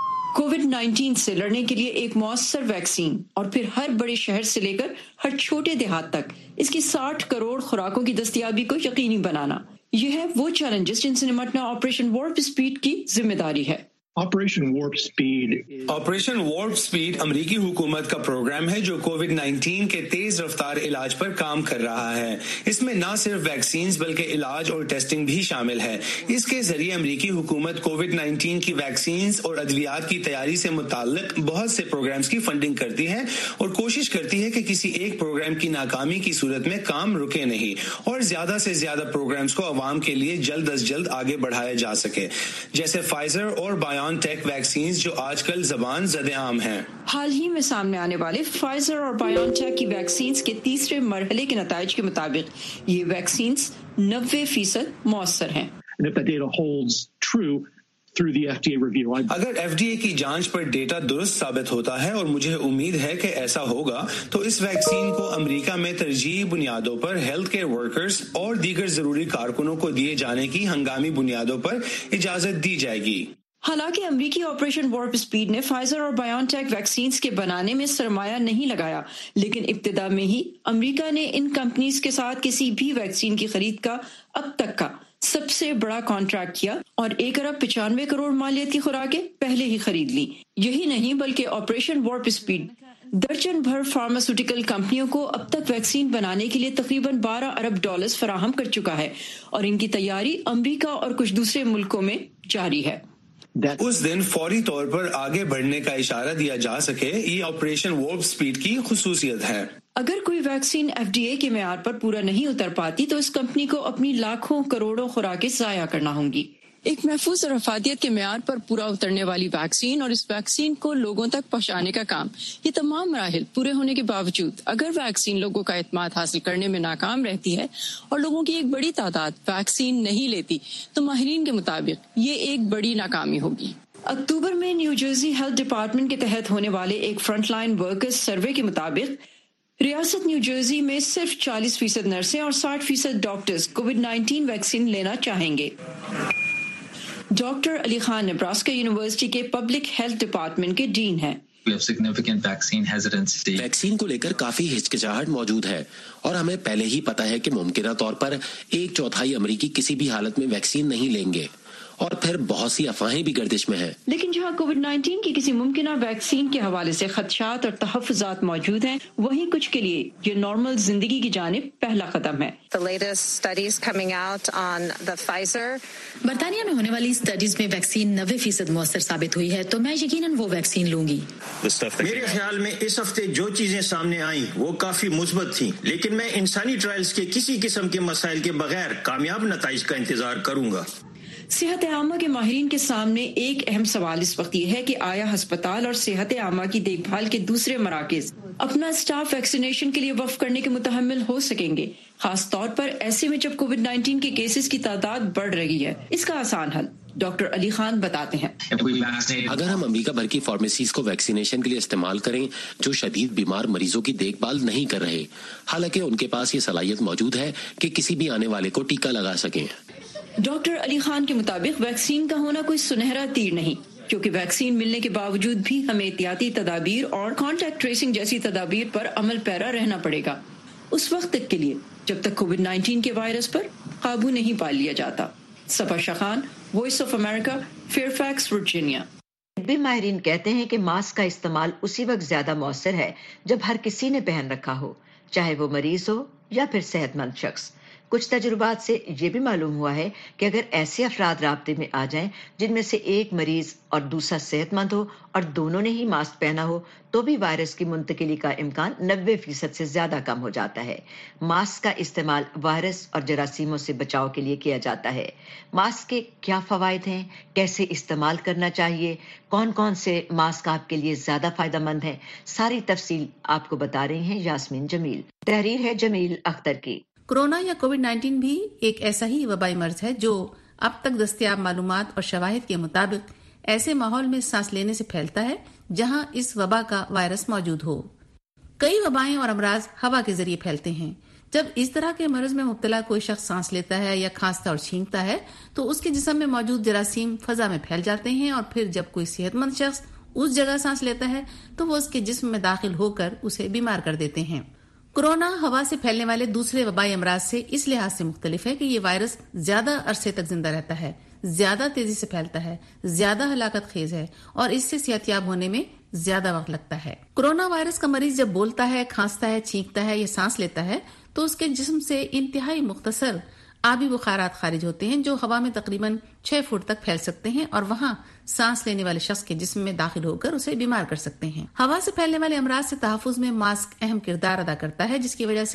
کووڈ-19 سے لڑنے کے لیے ایک مؤثر ویکسین, اور پھر ہر بڑے شہر سے لے کر ہر چھوٹے دیہات تک اس کی 60 کروڑ خوراکوں کی دستیابی کو یقینی بنانا, یہ ہے وہ چیلنجز جن سے نمٹنا آپریشن وارپ اسپیڈ کی ذمہ داری ہے. آپریشن وارپ سپیڈ امریکی حکومت کا پروگرام ہے جو کووڈ-19 کے تیز رفتار علاج پر کام کر رہا ہے. اس میں نہ صرف ویکسینز بلکہ علاج اور ٹیسٹنگ بھی شامل ہے. اس کے ذریعے امریکی حکومت کووڈ-19 کی ویکسینز اور ادویات کی تیاری سے متعلق بہت سے پروگرامز کی فنڈنگ کرتی ہے, اور کوشش کرتی ہے کہ کسی ایک پروگرام کی ناکامی کی صورت میں کام رکے نہیں, اور زیادہ سے زیادہ پروگرامز کو عوام کے لیے جلد از جلد آگے بڑھایا جا سکے, جیسے فائزر اور بایون ٹیک ویکسینز جو آج کل زبان زد عام ہیں۔ حال ہی میں سامنے آنے والے فائزر اور بایون ٹیک کی ویکسینز کے تیسرے مرحلے کے نتائج کے مطابق یہ ویکسینز 90% مؤثر ہیں۔ اگر ایف ڈی اے کی جانچ پر ڈیٹا درست ثابت ہوتا ہے، اور مجھے امید ہے کہ ایسا ہوگا، تو اس ویکسین کو امریکہ میں ترجیحی بنیادوں پر ہیلتھ کیئر ورکرز اور دیگر ضروری کارکنوں کو دیے جانے کی ہنگامی بنیادوں پر اجازت دی جائے گی۔ حالانکہ امریکی آپریشن وارپ اسپیڈ نے فائزر اور بایون ٹیک ویکسینز کے بنانے میں سرمایہ نہیں لگایا، لیکن ابتدا میں ہی امریکہ نے ان کمپنیز کے ساتھ کسی بھی ویکسین کی خرید کا اب تک کا سب سے بڑا کانٹریکٹ کیا اور 1.95 ارب مالیاتی خوراکیں پہلے ہی خرید لی۔ یہی نہیں بلکہ آپریشن وارپ اسپیڈ درجن بھر فارماسیوٹیکل کمپنیوں کو اب تک ویکسین بنانے کے لیے تقریباً $12 ارب فراہم کر چکا ہے، اور ان کی تیاری امریکہ اور کچھ دوسرے ملکوں میں جاری ہے۔ اس دن فوری طور پر آگے بڑھنے کا اشارہ دیا جا سکے، یہ آپریشن وارپ اسپیڈ کی خصوصیت ہے۔ اگر کوئی ویکسین ایف ڈی اے کے معیار پر پورا نہیں اتر پاتی تو اس کمپنی کو اپنی لاکھوں کروڑوں خوراکیں ضائع کرنا ہوں گی۔ ایک محفوظ اور افادیت کے معیار پر پورا اترنے والی ویکسین اور اس ویکسین کو لوگوں تک پہنچانے کا کام، یہ تمام مراحل پورے ہونے کے باوجود اگر ویکسین لوگوں کا اعتماد حاصل کرنے میں ناکام رہتی ہے اور لوگوں کی ایک بڑی تعداد ویکسین نہیں لیتی، تو ماہرین کے مطابق یہ ایک بڑی ناکامی ہوگی۔ اکتوبر میں نیو جرسی ہیلتھ ڈپارٹمنٹ کے تحت ہونے والے ایک فرنٹ لائن ورکرز سروے کے مطابق ریاست نیو جرسی میں صرف 40% نرسیں اور 60% ڈاکٹرز کووڈ-19 ویکسین لینا چاہیں گے۔ Doctor Ali Khan Nebraska university کے پبلک ہیلتھ ڈپارٹمنٹ کے ڈین ہیں۔ ویکسین کو لے کر کافی ہچکچاہٹ موجود ہے، اور ہمیں پہلے ہی پتا ہے کہ ممکنہ طور پر 1/4 امریکی کسی بھی حالت میں ویکسین نہیں لیں گے، اور پھر بہت سی افواہیں بھی گردش میں ہیں۔ لیکن جہاں کووڈ-19 کی کسی ممکنہ ویکسین کے حوالے سے خدشات اور تحفظات موجود ہیں، وہیں کچھ کے لیے یہ نارمل زندگی کی جانب پہلا قدم ہے۔ برطانیہ میں ہونے والی اسٹڈیز میں ویکسین 90% مؤثر ثابت ہوئی ہے، تو میں یقیناً وہ ویکسین لوں گی۔ میرے خیال میں اس ہفتے جو چیزیں سامنے آئیں وہ کافی مثبت تھیں، لیکن میں انسانی ٹرائلز کے کسی قسم کے مسائل کے بغیر کامیاب نتائج کا انتظار کروں گا۔ صحت عامہ کے ماہرین کے سامنے ایک اہم سوال اس وقت یہ ہے کہ آیا ہسپتال اور صحت عامہ کی دیکھ بھال کے دوسرے مراکز اپنا اسٹاف ویکسینیشن کے لیے وقف کرنے کے متحمل ہو سکیں گے، خاص طور پر ایسے میں جب کووڈ-19 کے کیسز کی تعداد بڑھ رہی ہے۔ اس کا آسان حل ڈاکٹر علی خان بتاتے ہیں۔ اگر ہم امریکہ بھر کی فارمیسیز کو ویکسینیشن کے لیے استعمال کریں جو شدید بیمار مریضوں کی دیکھ بھال نہیں کر رہے، حالانکہ ان کے پاس یہ صلاحیت موجود ہے کہ کسی بھی آنے والے کو ٹیکہ لگا سکیں۔ ڈاکٹر علی خان کے مطابق ویکسین کا ہونا کوئی سنہرا تیر نہیں، کیونکہ ویکسین ملنے کے باوجود بھی ہمیں احتیاطی تدابیر اور کانٹیکٹ ٹریسنگ جیسی تدابیر پر عمل پیرا رہنا پڑے گا اس وقت تک کے لیے جب تک کووڈ-19 کے وائرس پر قابو نہیں پا لیا جاتا۔ Safa Shakhan, voice of America, Fairfax, Virginia. طبی ماہرین کہتے ہیں کہ ماسک کا استعمال اسی وقت زیادہ مؤثر ہے جب ہر کسی نے پہن رکھا ہو، چاہے وہ مریض ہو یا پھر صحت مند شخص۔ کچھ تجربات سے یہ بھی معلوم ہوا ہے کہ اگر ایسے افراد رابطے میں آ جائیں جن میں سے ایک مریض اور دوسرا صحت مند ہو اور دونوں نے ہی ماسک پہنا ہو تو بھی وائرس کی منتقلی کا امکان 90% سے زیادہ کم ہو جاتا ہے۔ ماسک کا استعمال وائرس اور جراثیموں سے بچاؤ کے لیے کیا جاتا ہے۔ ماسک کے کیا فوائد ہیں، کیسے استعمال کرنا چاہیے، کون کون سے ماسک آپ کے لیے زیادہ فائدہ مند ہیں، ساری تفصیل آپ کو بتا رہی ہیں یاسمین جمیل۔ تحریر ہے جمیل اختر کی۔ کورونا یا کووڈ-19 بھی ایک ایسا ہی وبائی مرض ہے جو اب تک دستیاب معلومات اور شواہد کے مطابق ایسے ماحول میں سانس لینے سے پھیلتا ہے جہاں اس وبا کا وائرس موجود ہو۔ کئی وبائیں اور امراض ہوا کے ذریعے پھیلتے ہیں۔ جب اس طرح کے مرض میں مبتلا کوئی شخص سانس لیتا ہے یا کھانستا اور چھینکتا ہے تو اس کے جسم میں موجود جراثیم فضا میں پھیل جاتے ہیں، اور پھر جب کوئی صحت مند شخص اس جگہ سانس لیتا ہے تو وہ اس کے جسم میں داخل ہو کر اسے بیمار کر دیتے ہیں۔ کورونا ہوا سے پھیلنے والے دوسرے وبائی امراض سے اس لحاظ سے مختلف ہے کہ یہ وائرس زیادہ عرصے تک زندہ رہتا ہے، زیادہ تیزی سے پھیلتا ہے، زیادہ ہلاکت خیز ہے اور اس سے صحتیاب ہونے میں زیادہ وقت لگتا ہے۔ کورونا وائرس کا مریض جب بولتا ہے، کھانستا ہے، چھینکتا ہے یا سانس لیتا ہے تو اس کے جسم سے انتہائی مختصر آبی بخارات خارج ہوتے ہیں جو ہوا میں تقریباً 6 فٹ تک پھیل سکتے ہیں اور وہاں سانس لینے والے شخص کے جسم میں داخل ہو کر اسے بیمار کر سکتے ہیں۔ ہوا سے پھیلنے والے امراض سے تحفظ میں ماسک اہم کردار ادا کرتا ہے، جس کی وجہ سے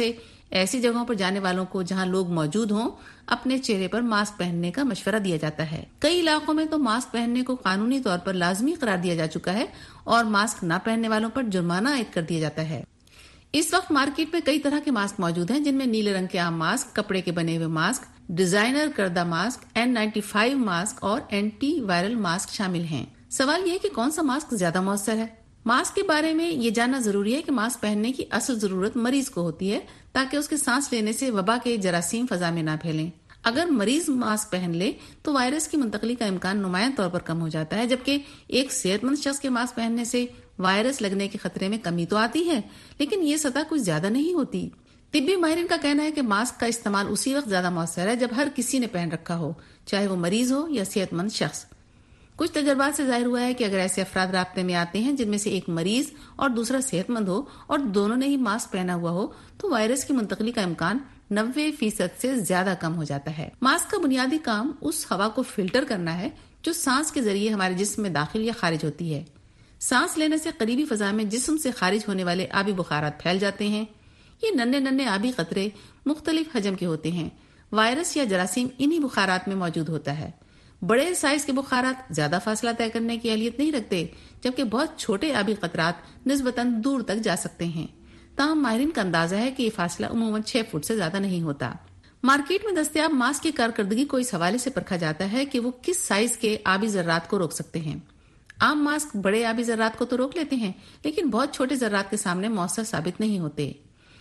ایسی جگہوں پر جانے والوں کو جہاں لوگ موجود ہوں اپنے چہرے پر ماسک پہننے کا مشورہ دیا جاتا ہے۔ کئی علاقوں میں تو ماسک پہننے کو قانونی طور پر لازمی قرار دیا جا چکا ہے اور ماسک نہ پہننے والوں پر جرمانہ عائد کر دیا جاتا ہے۔ اس وقت مارکیٹ میں کئی طرح کے ماسک موجود ہیں، جن میں نیلے رنگ کے عام ماسک، کپڑے کے بنے ہوئے ماسک، ڈیزائنر کردہ ماسک، N95 ماسک اور اینٹی وائرل ماسک شامل ہیں۔ سوال یہ ہے کہ کون سا ماسک زیادہ مؤثر ہے؟ ماسک کے بارے میں یہ جاننا ضروری ہے کہ ماسک پہننے کی اصل ضرورت مریض کو ہوتی ہے تاکہ اس کے سانس لینے سے وبا کے جراثیم فضا میں نہ پھیلیں۔ اگر مریض ماسک پہن لے تو وائرس کی منتقلی کا امکان نمایاں طور پر کم ہو جاتا ہے، جبکہ ایک صحت مند شخص کے ماسک پہننے سے وائرس لگنے کے خطرے میں کمی تو آتی ہے، لیکن یہ سطح کچھ زیادہ نہیں ہوتی۔ طبی ماہرین کا کہنا ہے کہ ماسک کا استعمال اسی وقت زیادہ مؤثر ہے جب ہر کسی نے پہن رکھا ہو، چاہے وہ مریض ہو یا صحت مند شخص۔ کچھ تجربات سے ظاہر ہوا ہے کہ اگر ایسے افراد رابطے میں آتے ہیں جن میں سے ایک مریض اور دوسرا صحت مند ہو اور دونوں نے ہی ماسک پہنا ہوا ہو تو وائرس کی منتقلی کا امکان 90% سے زیادہ کم ہو جاتا ہے۔ ماسک کا بنیادی کام اس ہوا کو فلٹر کرنا ہے جو سانس کے ذریعے ہمارے جسم میں داخل یا خارج ہوتی ہے۔ سانس لینے سے قریبی فضا میں جسم سے خارج ہونے والے آبی بخارات پھیل جاتے ہیں۔ یہ ننھے ننھے آبی قطرے مختلف حجم کے ہوتے ہیں۔ وائرس یا جراثیم انہی بخارات میں موجود ہوتا ہے۔ بڑے سائز کے بخارات زیادہ فاصلہ طے کرنے کی اہلیت نہیں رکھتے، جبکہ بہت چھوٹے آبی قطرات نسبتاً دور تک جا سکتے ہیں۔ تاہم ماہرین کا اندازہ ہے کہ یہ فاصلہ عموماً 6 فٹ سے زیادہ نہیں ہوتا۔ مارکیٹ میں دستیاب ماسک کی کارکردگی کو اس حوالے سے پرکھا جاتا ہے کہ وہ کس سائز کے آبی ذرات کو روک سکتے ہیں۔ عام ماسک بڑے آبی ذرات کو تو روک لیتے ہیں، لیکن بہت چھوٹے ذرات کے سامنے مؤثر ثابت نہیں ہوتے۔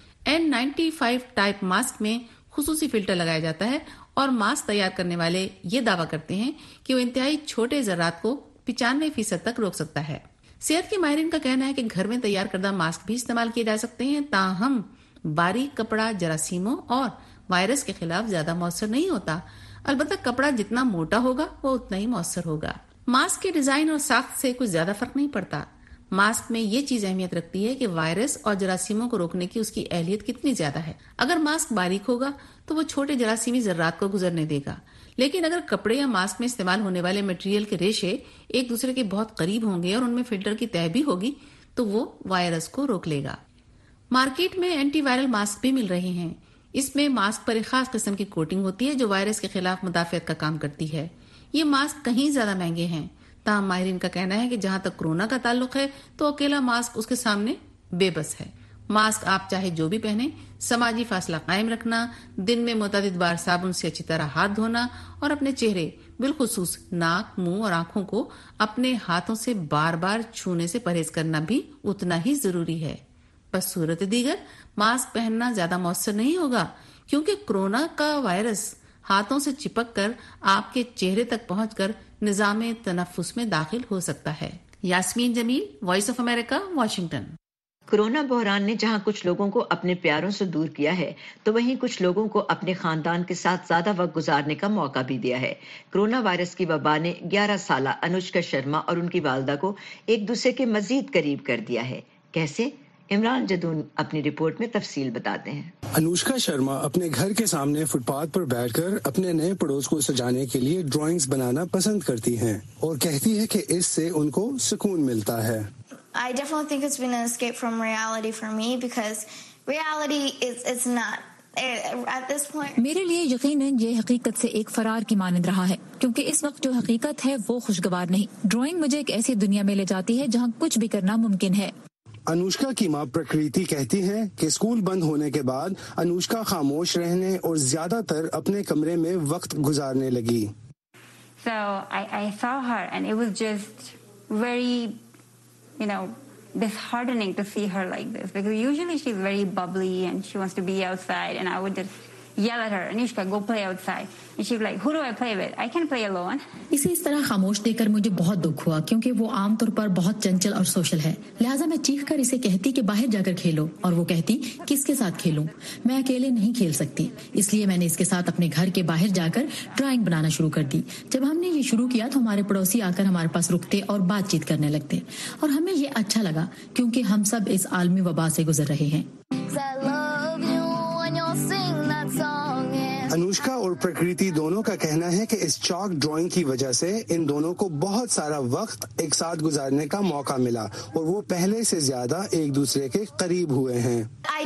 N95 ٹائپ ماسک میں خصوصی فلٹر لگایا جاتا ہے اور ماسک تیار کرنے والے یہ دعویٰ کرتے ہیں کہ وہ انتہائی چھوٹے ذرات کو 95% تک روک سکتا ہے۔ صحت کے ماہرین کا کہنا ہے کہ گھر میں تیار کردہ ماسک بھی استعمال کیے جا سکتے ہیں، تاہم باریک کپڑا جراثیموں اور وائرس کے خلاف زیادہ مؤثر نہیں ہوتا۔ البتہ کپڑا جتنا موٹا ہوگا وہ اتنا ہی مؤثر ہوگا۔ ماسک کے ڈیزائن اور ساخت سے کچھ زیادہ فرق نہیں پڑتا۔ ماسک میں یہ چیز اہمیت رکھتی ہے کہ وائرس اور جراثیموں کو روکنے کی اس کی اہلیت کتنی زیادہ ہے۔ اگر ماسک باریک ہوگا تو وہ چھوٹے جراثیمی ذرات کو گزرنے دے گا، لیکن اگر کپڑے یا ماسک میں استعمال ہونے والے مٹیریل کے ریشے ایک دوسرے کے بہت قریب ہوں گے اور ان میں فلٹر کی تہ بھی ہوگی تو وہ وائرس کو روک لے گا۔ مارکیٹ میں اینٹی وائرل ماسک بھی مل رہے ہیں۔ اس میں ماسک پر ایک خاص قسم کی کوٹنگ ہوتی ہے جو وائرس کے خلاف مدافعت کا کام کرتی ہے۔ یہ ماسک کہیں زیادہ مہنگے ہیں، تاہم ماہرین کا کہنا ہے کہ جہاں تک کورونا کا تعلق ہے تو اکیلا ماسک اس کے سامنے بے بس ہے۔ ماسک آپ چاہے جو بھی پہنیں، سماجی فاصلہ قائم رکھنا، دن میں متعدد بار صابن سے اچھی طرح ہاتھ دھونا اور اپنے چہرے بالخصوص ناک، منہ اور آنکھوں کو اپنے ہاتھوں سے بار بار چھونے سے پرہیز کرنا بھی اتنا ہی ضروری ہے۔ بس صورت دیگر ماسک پہننا زیادہ مؤثر نہیں ہوگا، کیونکہ کورونا کا وائرس ہاتھوں سے چپک کر آپ کے چہرے تک پہنچ کر نظام تنفس میں داخل ہو سکتا ہے۔ Yasmin Jamil, voice of America, Washington. Corona بحران نے جہاں کچھ لوگوں کو اپنے پیاروں سے دور کیا ہے تو وہیں کچھ لوگوں کو اپنے خاندان کے ساتھ زیادہ وقت گزارنے کا موقع بھی دیا ہے۔ کورونا وائرس کی وبا نے 11 سالہ انوشکا شرما اور ان کی والدہ کو ایک دوسرے کے مزید قریب کر دیا ہے۔ کیسے؟ عمران جدون اپنی رپورٹ میں تفصیل بتاتے ہیں۔ انوشکا شرما اپنے گھر کے سامنے فٹ پاتھ پر بیٹھ کر اپنے نئے پڑوس کو سجانے کے لیے ڈرائنگز بنانا پسند کرتی ہیں اور کہتی ہے کہ اس سے ان کو سکون ملتا ہے۔ I definitely think it's been an escape from reality for me because reality is not at this point. میرے لیے یقیناً یہ حقیقت سے ایک فرار کی مانند رہا ہے، کیونکہ اس وقت جو حقیقت ہے وہ خوشگوار نہیں۔ ڈرائنگ مجھے ایک ایسی دنیا میں لے جاتی ہے جہاں کچھ بھی کرنا ممکن ہے۔ انوشکا کی ماں پرکریتی کہتی ہیں کہ اسکول بند ہونے کے بعد انوشکا خاموش رہنے اور زیادہ تر اپنے کمرے میں وقت گزارنے لگی۔ So I saw her and it was just very, disheartening to see her like this because usually she's very bubbly and she wants to be outside and I would just yell at her, Anushka, go play outside. And she'd be like, who do I play with? I can't play alone. اسے اس طرح خاموش دیکھ کر مجھے بہت دکھ ہوا کیونکہ وہ عام طور پر بہت چنچل اور سوشل ہے، لہٰذا میں چیخ کر اسے کہتی کہ باہر جا کر کھیلو، اور وہ کہتی کس کے ساتھ کھیلوں، میں اکیلے نہیں کھیل سکتی۔ اس لیے میں نے اس کے ساتھ اپنے گھر کے باہر جا کر ڈرائنگ بنانا شروع کر دی۔ جب ہم نے یہ شروع کیا تو ہمارے پڑوسی آ کر ہمارے پاس رکتے اور بات چیت کرنے لگتے، اور ہمیں یہ اچھا لگا کیونکہ ہم سب اس عالمی وبا سے گزر رہے ہیں۔ انوشکا اور پرکریتی دونوں کا کہنا ہے کہ اس چاک ڈرائنگ کی وجہ سے ان دونوں کو بہت سارا وقت ایک ساتھ گزارنے کا موقع ملا اور وہ پہلے سے زیادہ ایک دوسرے کے قریب ہوئے ہیں.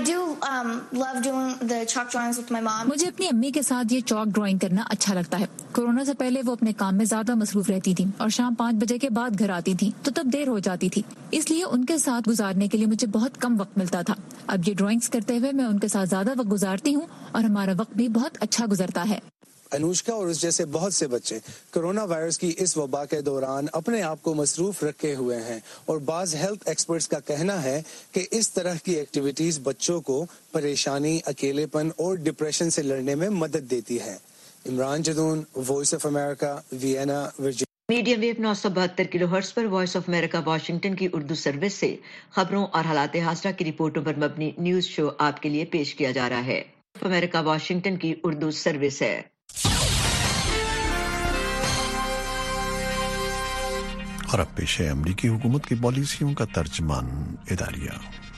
مجھے اپنی امی کے ساتھ یہ چاک ڈرائنگ کرنا اچھا لگتا ہے. کورونا سے پہلے وہ اپنے کام میں زیادہ مصروف رہتی تھی اور شام 5 بجے کے بعد گھر آتی تھی تو تب دیر ہو جاتی تھی, اس لیے ان کے ساتھ گزارنے کے لیے مجھے بہت کم وقت ملتا تھا. اب یہ ڈرائنگز کرتے ہوئے میں ان کے ساتھ زیادہ وقت گزارتی ہوں اور ہمارا وقت بھی بہت اچھا گزرتا ہے. انوشکا اور اس جیسے بہت سے بچے کرونا وائرس کی اس وبا کے دوران اپنے آپ کو مصروف رکھے ہوئے ہیں اور بعض ہیلتھ ایکسپرٹس کا کہنا ہے کہ اس طرح کی ایکٹیویٹیز بچوں کو پریشانی, اکیلے پن اور ڈپریشن سے لڑنے میں مدد دیتی ہے. Imran Jadoon, voice of America, Vienna, Virginia. Medium wave 972 kilo hertz پر وائس آف امریکہ واشنگٹن کی اردو سروس سے خبروں اور حالات حاضرہ کی رپورٹوں پر مبنی نیوز شو آپ کے لیے پیش کیا جا رہا ہے. امریکہ واشنگٹن کی اردو سروس ہے. اور اب پیش ہے امریکی حکومت کی پالیسیوں کا ترجمان اداریہ.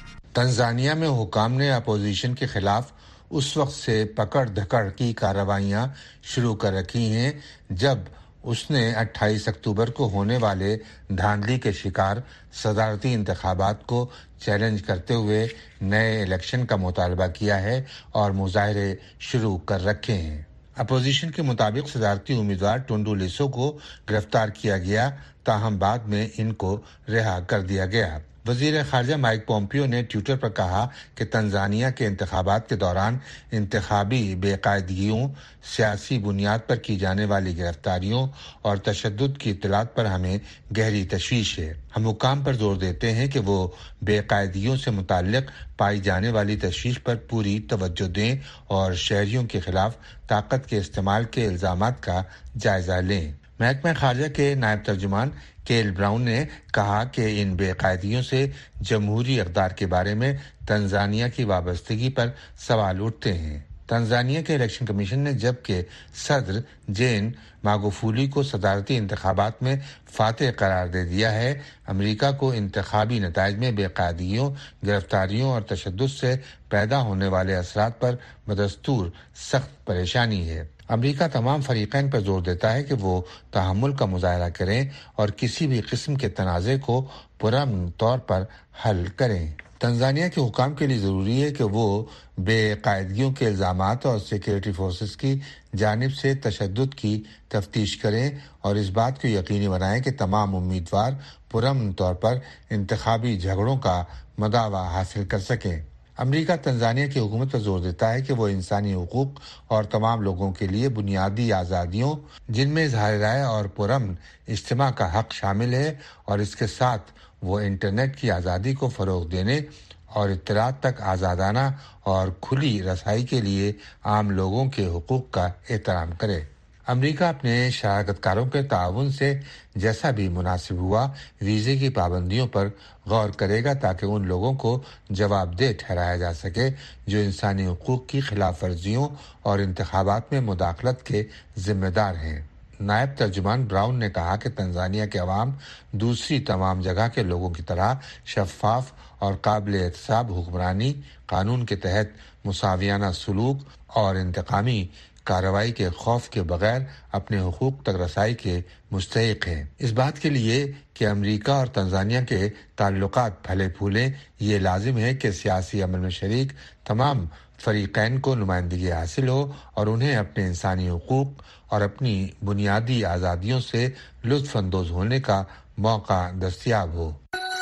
تنزانیہ میں حکام نے اپوزیشن کے خلاف اس وقت سے پکڑ دھکڑ کی کارروائیاں شروع کر رکھی ہیں جب اس نے 28 اکتوبر کو ہونے والے دھاندلی کے شکار صدارتی انتخابات کو چیلنج کرتے ہوئے نئے الیکشن کا مطالبہ کیا ہے اور مظاہرے شروع کر رکھے ہیں. اپوزیشن کے مطابق صدارتی امیدوار ٹنڈو لیسو کو گرفتار کیا گیا, تاہم بعد میں ان کو رہا کر دیا گیا. وزیر خارجہ مائک پومپیو نے ٹویٹر پر کہا کہ تنزانیہ کے انتخابات کے دوران انتخابی بے قاعدگیوں, سیاسی بنیاد پر کی جانے والی گرفتاریوں اور تشدد کی اطلاعات پر ہمیں گہری تشویش ہے. ہم حکام پر زور دیتے ہیں کہ وہ بے قاعدگیوں سے متعلق پائی جانے والی تشویش پر پوری توجہ دیں اور شہریوں کے خلاف طاقت کے استعمال کے الزامات کا جائزہ لیں. محکمہ خارجہ کے نائب ترجمان کیل براؤن نے کہا کہ ان بے قاعدگیوں سے جمہوری اقدار کے بارے میں تنزانیہ کی وابستگی پر سوال اٹھتے ہیں. تنزانیہ کے الیکشن کمیشن نے جبکہ صدر جین ماگوفولی کو صدارتی انتخابات میں فاتح قرار دے دیا ہے, امریکہ کو انتخابی نتائج میں بے قاعدگیوں, گرفتاریوں اور تشدد سے پیدا ہونے والے اثرات پر بدستور سخت پریشانی ہے. امریکہ تمام فریقین پر زور دیتا ہے کہ وہ تحمل کا مظاہرہ کریں اور کسی بھی قسم کے تنازع کو پرامن طور پر حل کریں. تنزانیہ کے حکام کے لیے ضروری ہے کہ وہ بے قاعدگیوں کے الزامات اور سیکورٹی فورسز کی جانب سے تشدد کی تفتیش کریں اور اس بات کو یقینی بنائیں کہ تمام امیدوار پرامن طور پر انتخابی جھگڑوں کا مداوع حاصل کر سکیں. امریکہ تنزانیہ کی حکومت پر زور دیتا ہے کہ وہ انسانی حقوق اور تمام لوگوں کے لیے بنیادی آزادیوں جن میں اظہار رائے اور پرامن اجتماع کا حق شامل ہے اور اس کے ساتھ وہ انٹرنیٹ کی آزادی کو فروغ دینے اور اطلاعات تک آزادانہ اور کھلی رسائی کے لیے عام لوگوں کے حقوق کا احترام کرے. امریکہ اپنے شراکت کاروں کے تعاون سے جیسا بھی مناسب ہوا ویزے کی پابندیوں پر غور کرے گا تاکہ ان لوگوں کو جواب دہ ٹھہرایا جا سکے جو انسانی حقوق کی خلاف ورزیوں اور انتخابات میں مداخلت کے ذمہ دار ہیں. نائب ترجمان براؤن نے کہا کہ تنزانیہ کے عوام دوسری تمام جگہ کے لوگوں کی طرح شفاف اور قابل احتساب حکمرانی, قانون کے تحت مساویانہ سلوک اور انتقامی کارروائی کے خوف کے بغیر اپنے حقوق تک رسائی کے مستحق ہیں. اس بات کے لیے کہ امریکہ اور تنزانیہ کے تعلقات پھلے پھولیں, یہ لازم ہے کہ سیاسی عمل میں شریک تمام فریقین کو نمائندگی حاصل ہو اور انہیں اپنے انسانی حقوق اور اپنی بنیادی آزادیوں سے لطف اندوز ہونے کا موقع دستیاب ہو.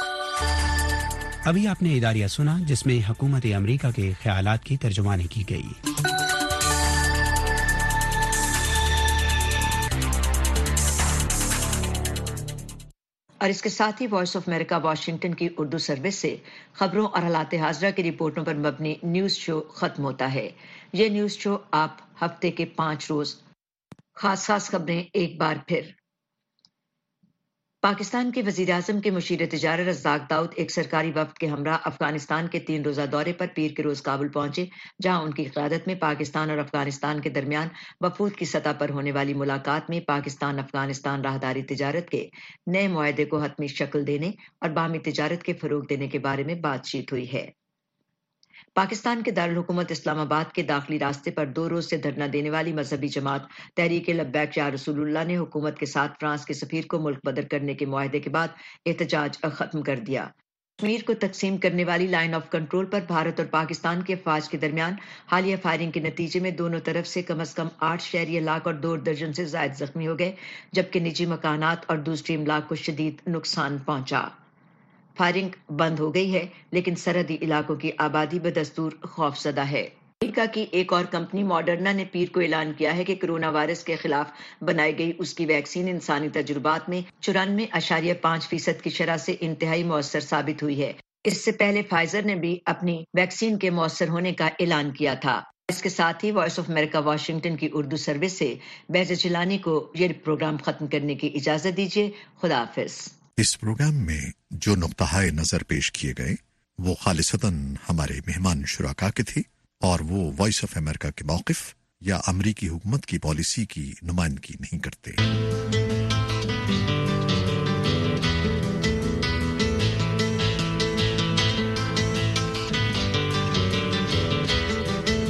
ابھی آپ نے اداریہ سنا جس میں حکومت امریکہ کے خیالات کی ترجمانی کی گئی. اور اس کے ساتھ ہی وائس آف امریکہ واشنگٹن کی اردو سروس سے خبروں اور حالات حاضرہ کی رپورٹوں پر مبنی نیوز شو ختم ہوتا ہے. یہ نیوز شو آپ ہفتے کے 5 روز خاص خبریں ایک بار پھر. پاکستان کے وزیر اعظم کے مشیر تجارت رزاق داؤد ایک سرکاری وفد کے ہمراہ افغانستان کے 3 روزہ دورے پر پیر کے روز کابل پہنچے, جہاں ان کی قیادت میں پاکستان اور افغانستان کے درمیان وفود کی سطح پر ہونے والی ملاقات میں پاکستان افغانستان راہداری تجارت کے نئے معاہدے کو حتمی شکل دینے اور باہمی تجارت کے فروغ دینے کے بارے میں بات چیت ہوئی ہے. پاکستان کے دارالحکومت اسلام آباد کے داخلی راستے پر 2 روز سے دھرنا دینے والی مذہبی جماعت تحریک لبیک یا رسول اللہ نے حکومت کے ساتھ فرانس کے سفیر کو ملک بدر کرنے کے معاہدے کے بعد احتجاج ختم کر دیا۔ کشمیر کو تقسیم کرنے والی لائن آف کنٹرول پر بھارت اور پاکستان کے افواج کے درمیان حالیہ فائرنگ کے نتیجے میں دونوں طرف سے کم از کم 8 شہری ہلاک اور 2 درجن سے زائد زخمی ہو گئے، جبکہ نجی مکانات اور دوسری املاک کو شدید نقصان پہنچا۔ فائرنگ بند ہو گئی ہے، لیکن سرحدی علاقوں کی آبادی بدستور خوف زدہ ہے۔ امریکہ کی ایک اور کمپنی ماڈرنا نے پیر کو اعلان کیا ہے کہ کرونا وائرس کے خلاف بنائی گئی اس کی ویکسین انسانی تجربات میں 94.5% کی شرح سے انتہائی مؤثر ثابت ہوئی ہے۔ اس سے پہلے فائزر نے بھی اپنی ویکسین کے مؤثر ہونے کا اعلان کیا تھا۔ اس کے ساتھ ہی وائس آف امریکہ واشنگٹن کی اردو سروس سے بہجت جیلانی کو یہ پروگرام ختم کرنے کی اجازت دیجیے۔ خدا حافظ۔ اس پروگرام میں جو نقطہ نظر پیش کیے گئے وہ خالصتاً ہمارے مہمان شرکاء کے تھے اور وہ وائس آف امریکہ کے موقف یا امریکی حکومت کی پالیسی کی نمائندگی نہیں کرتے۔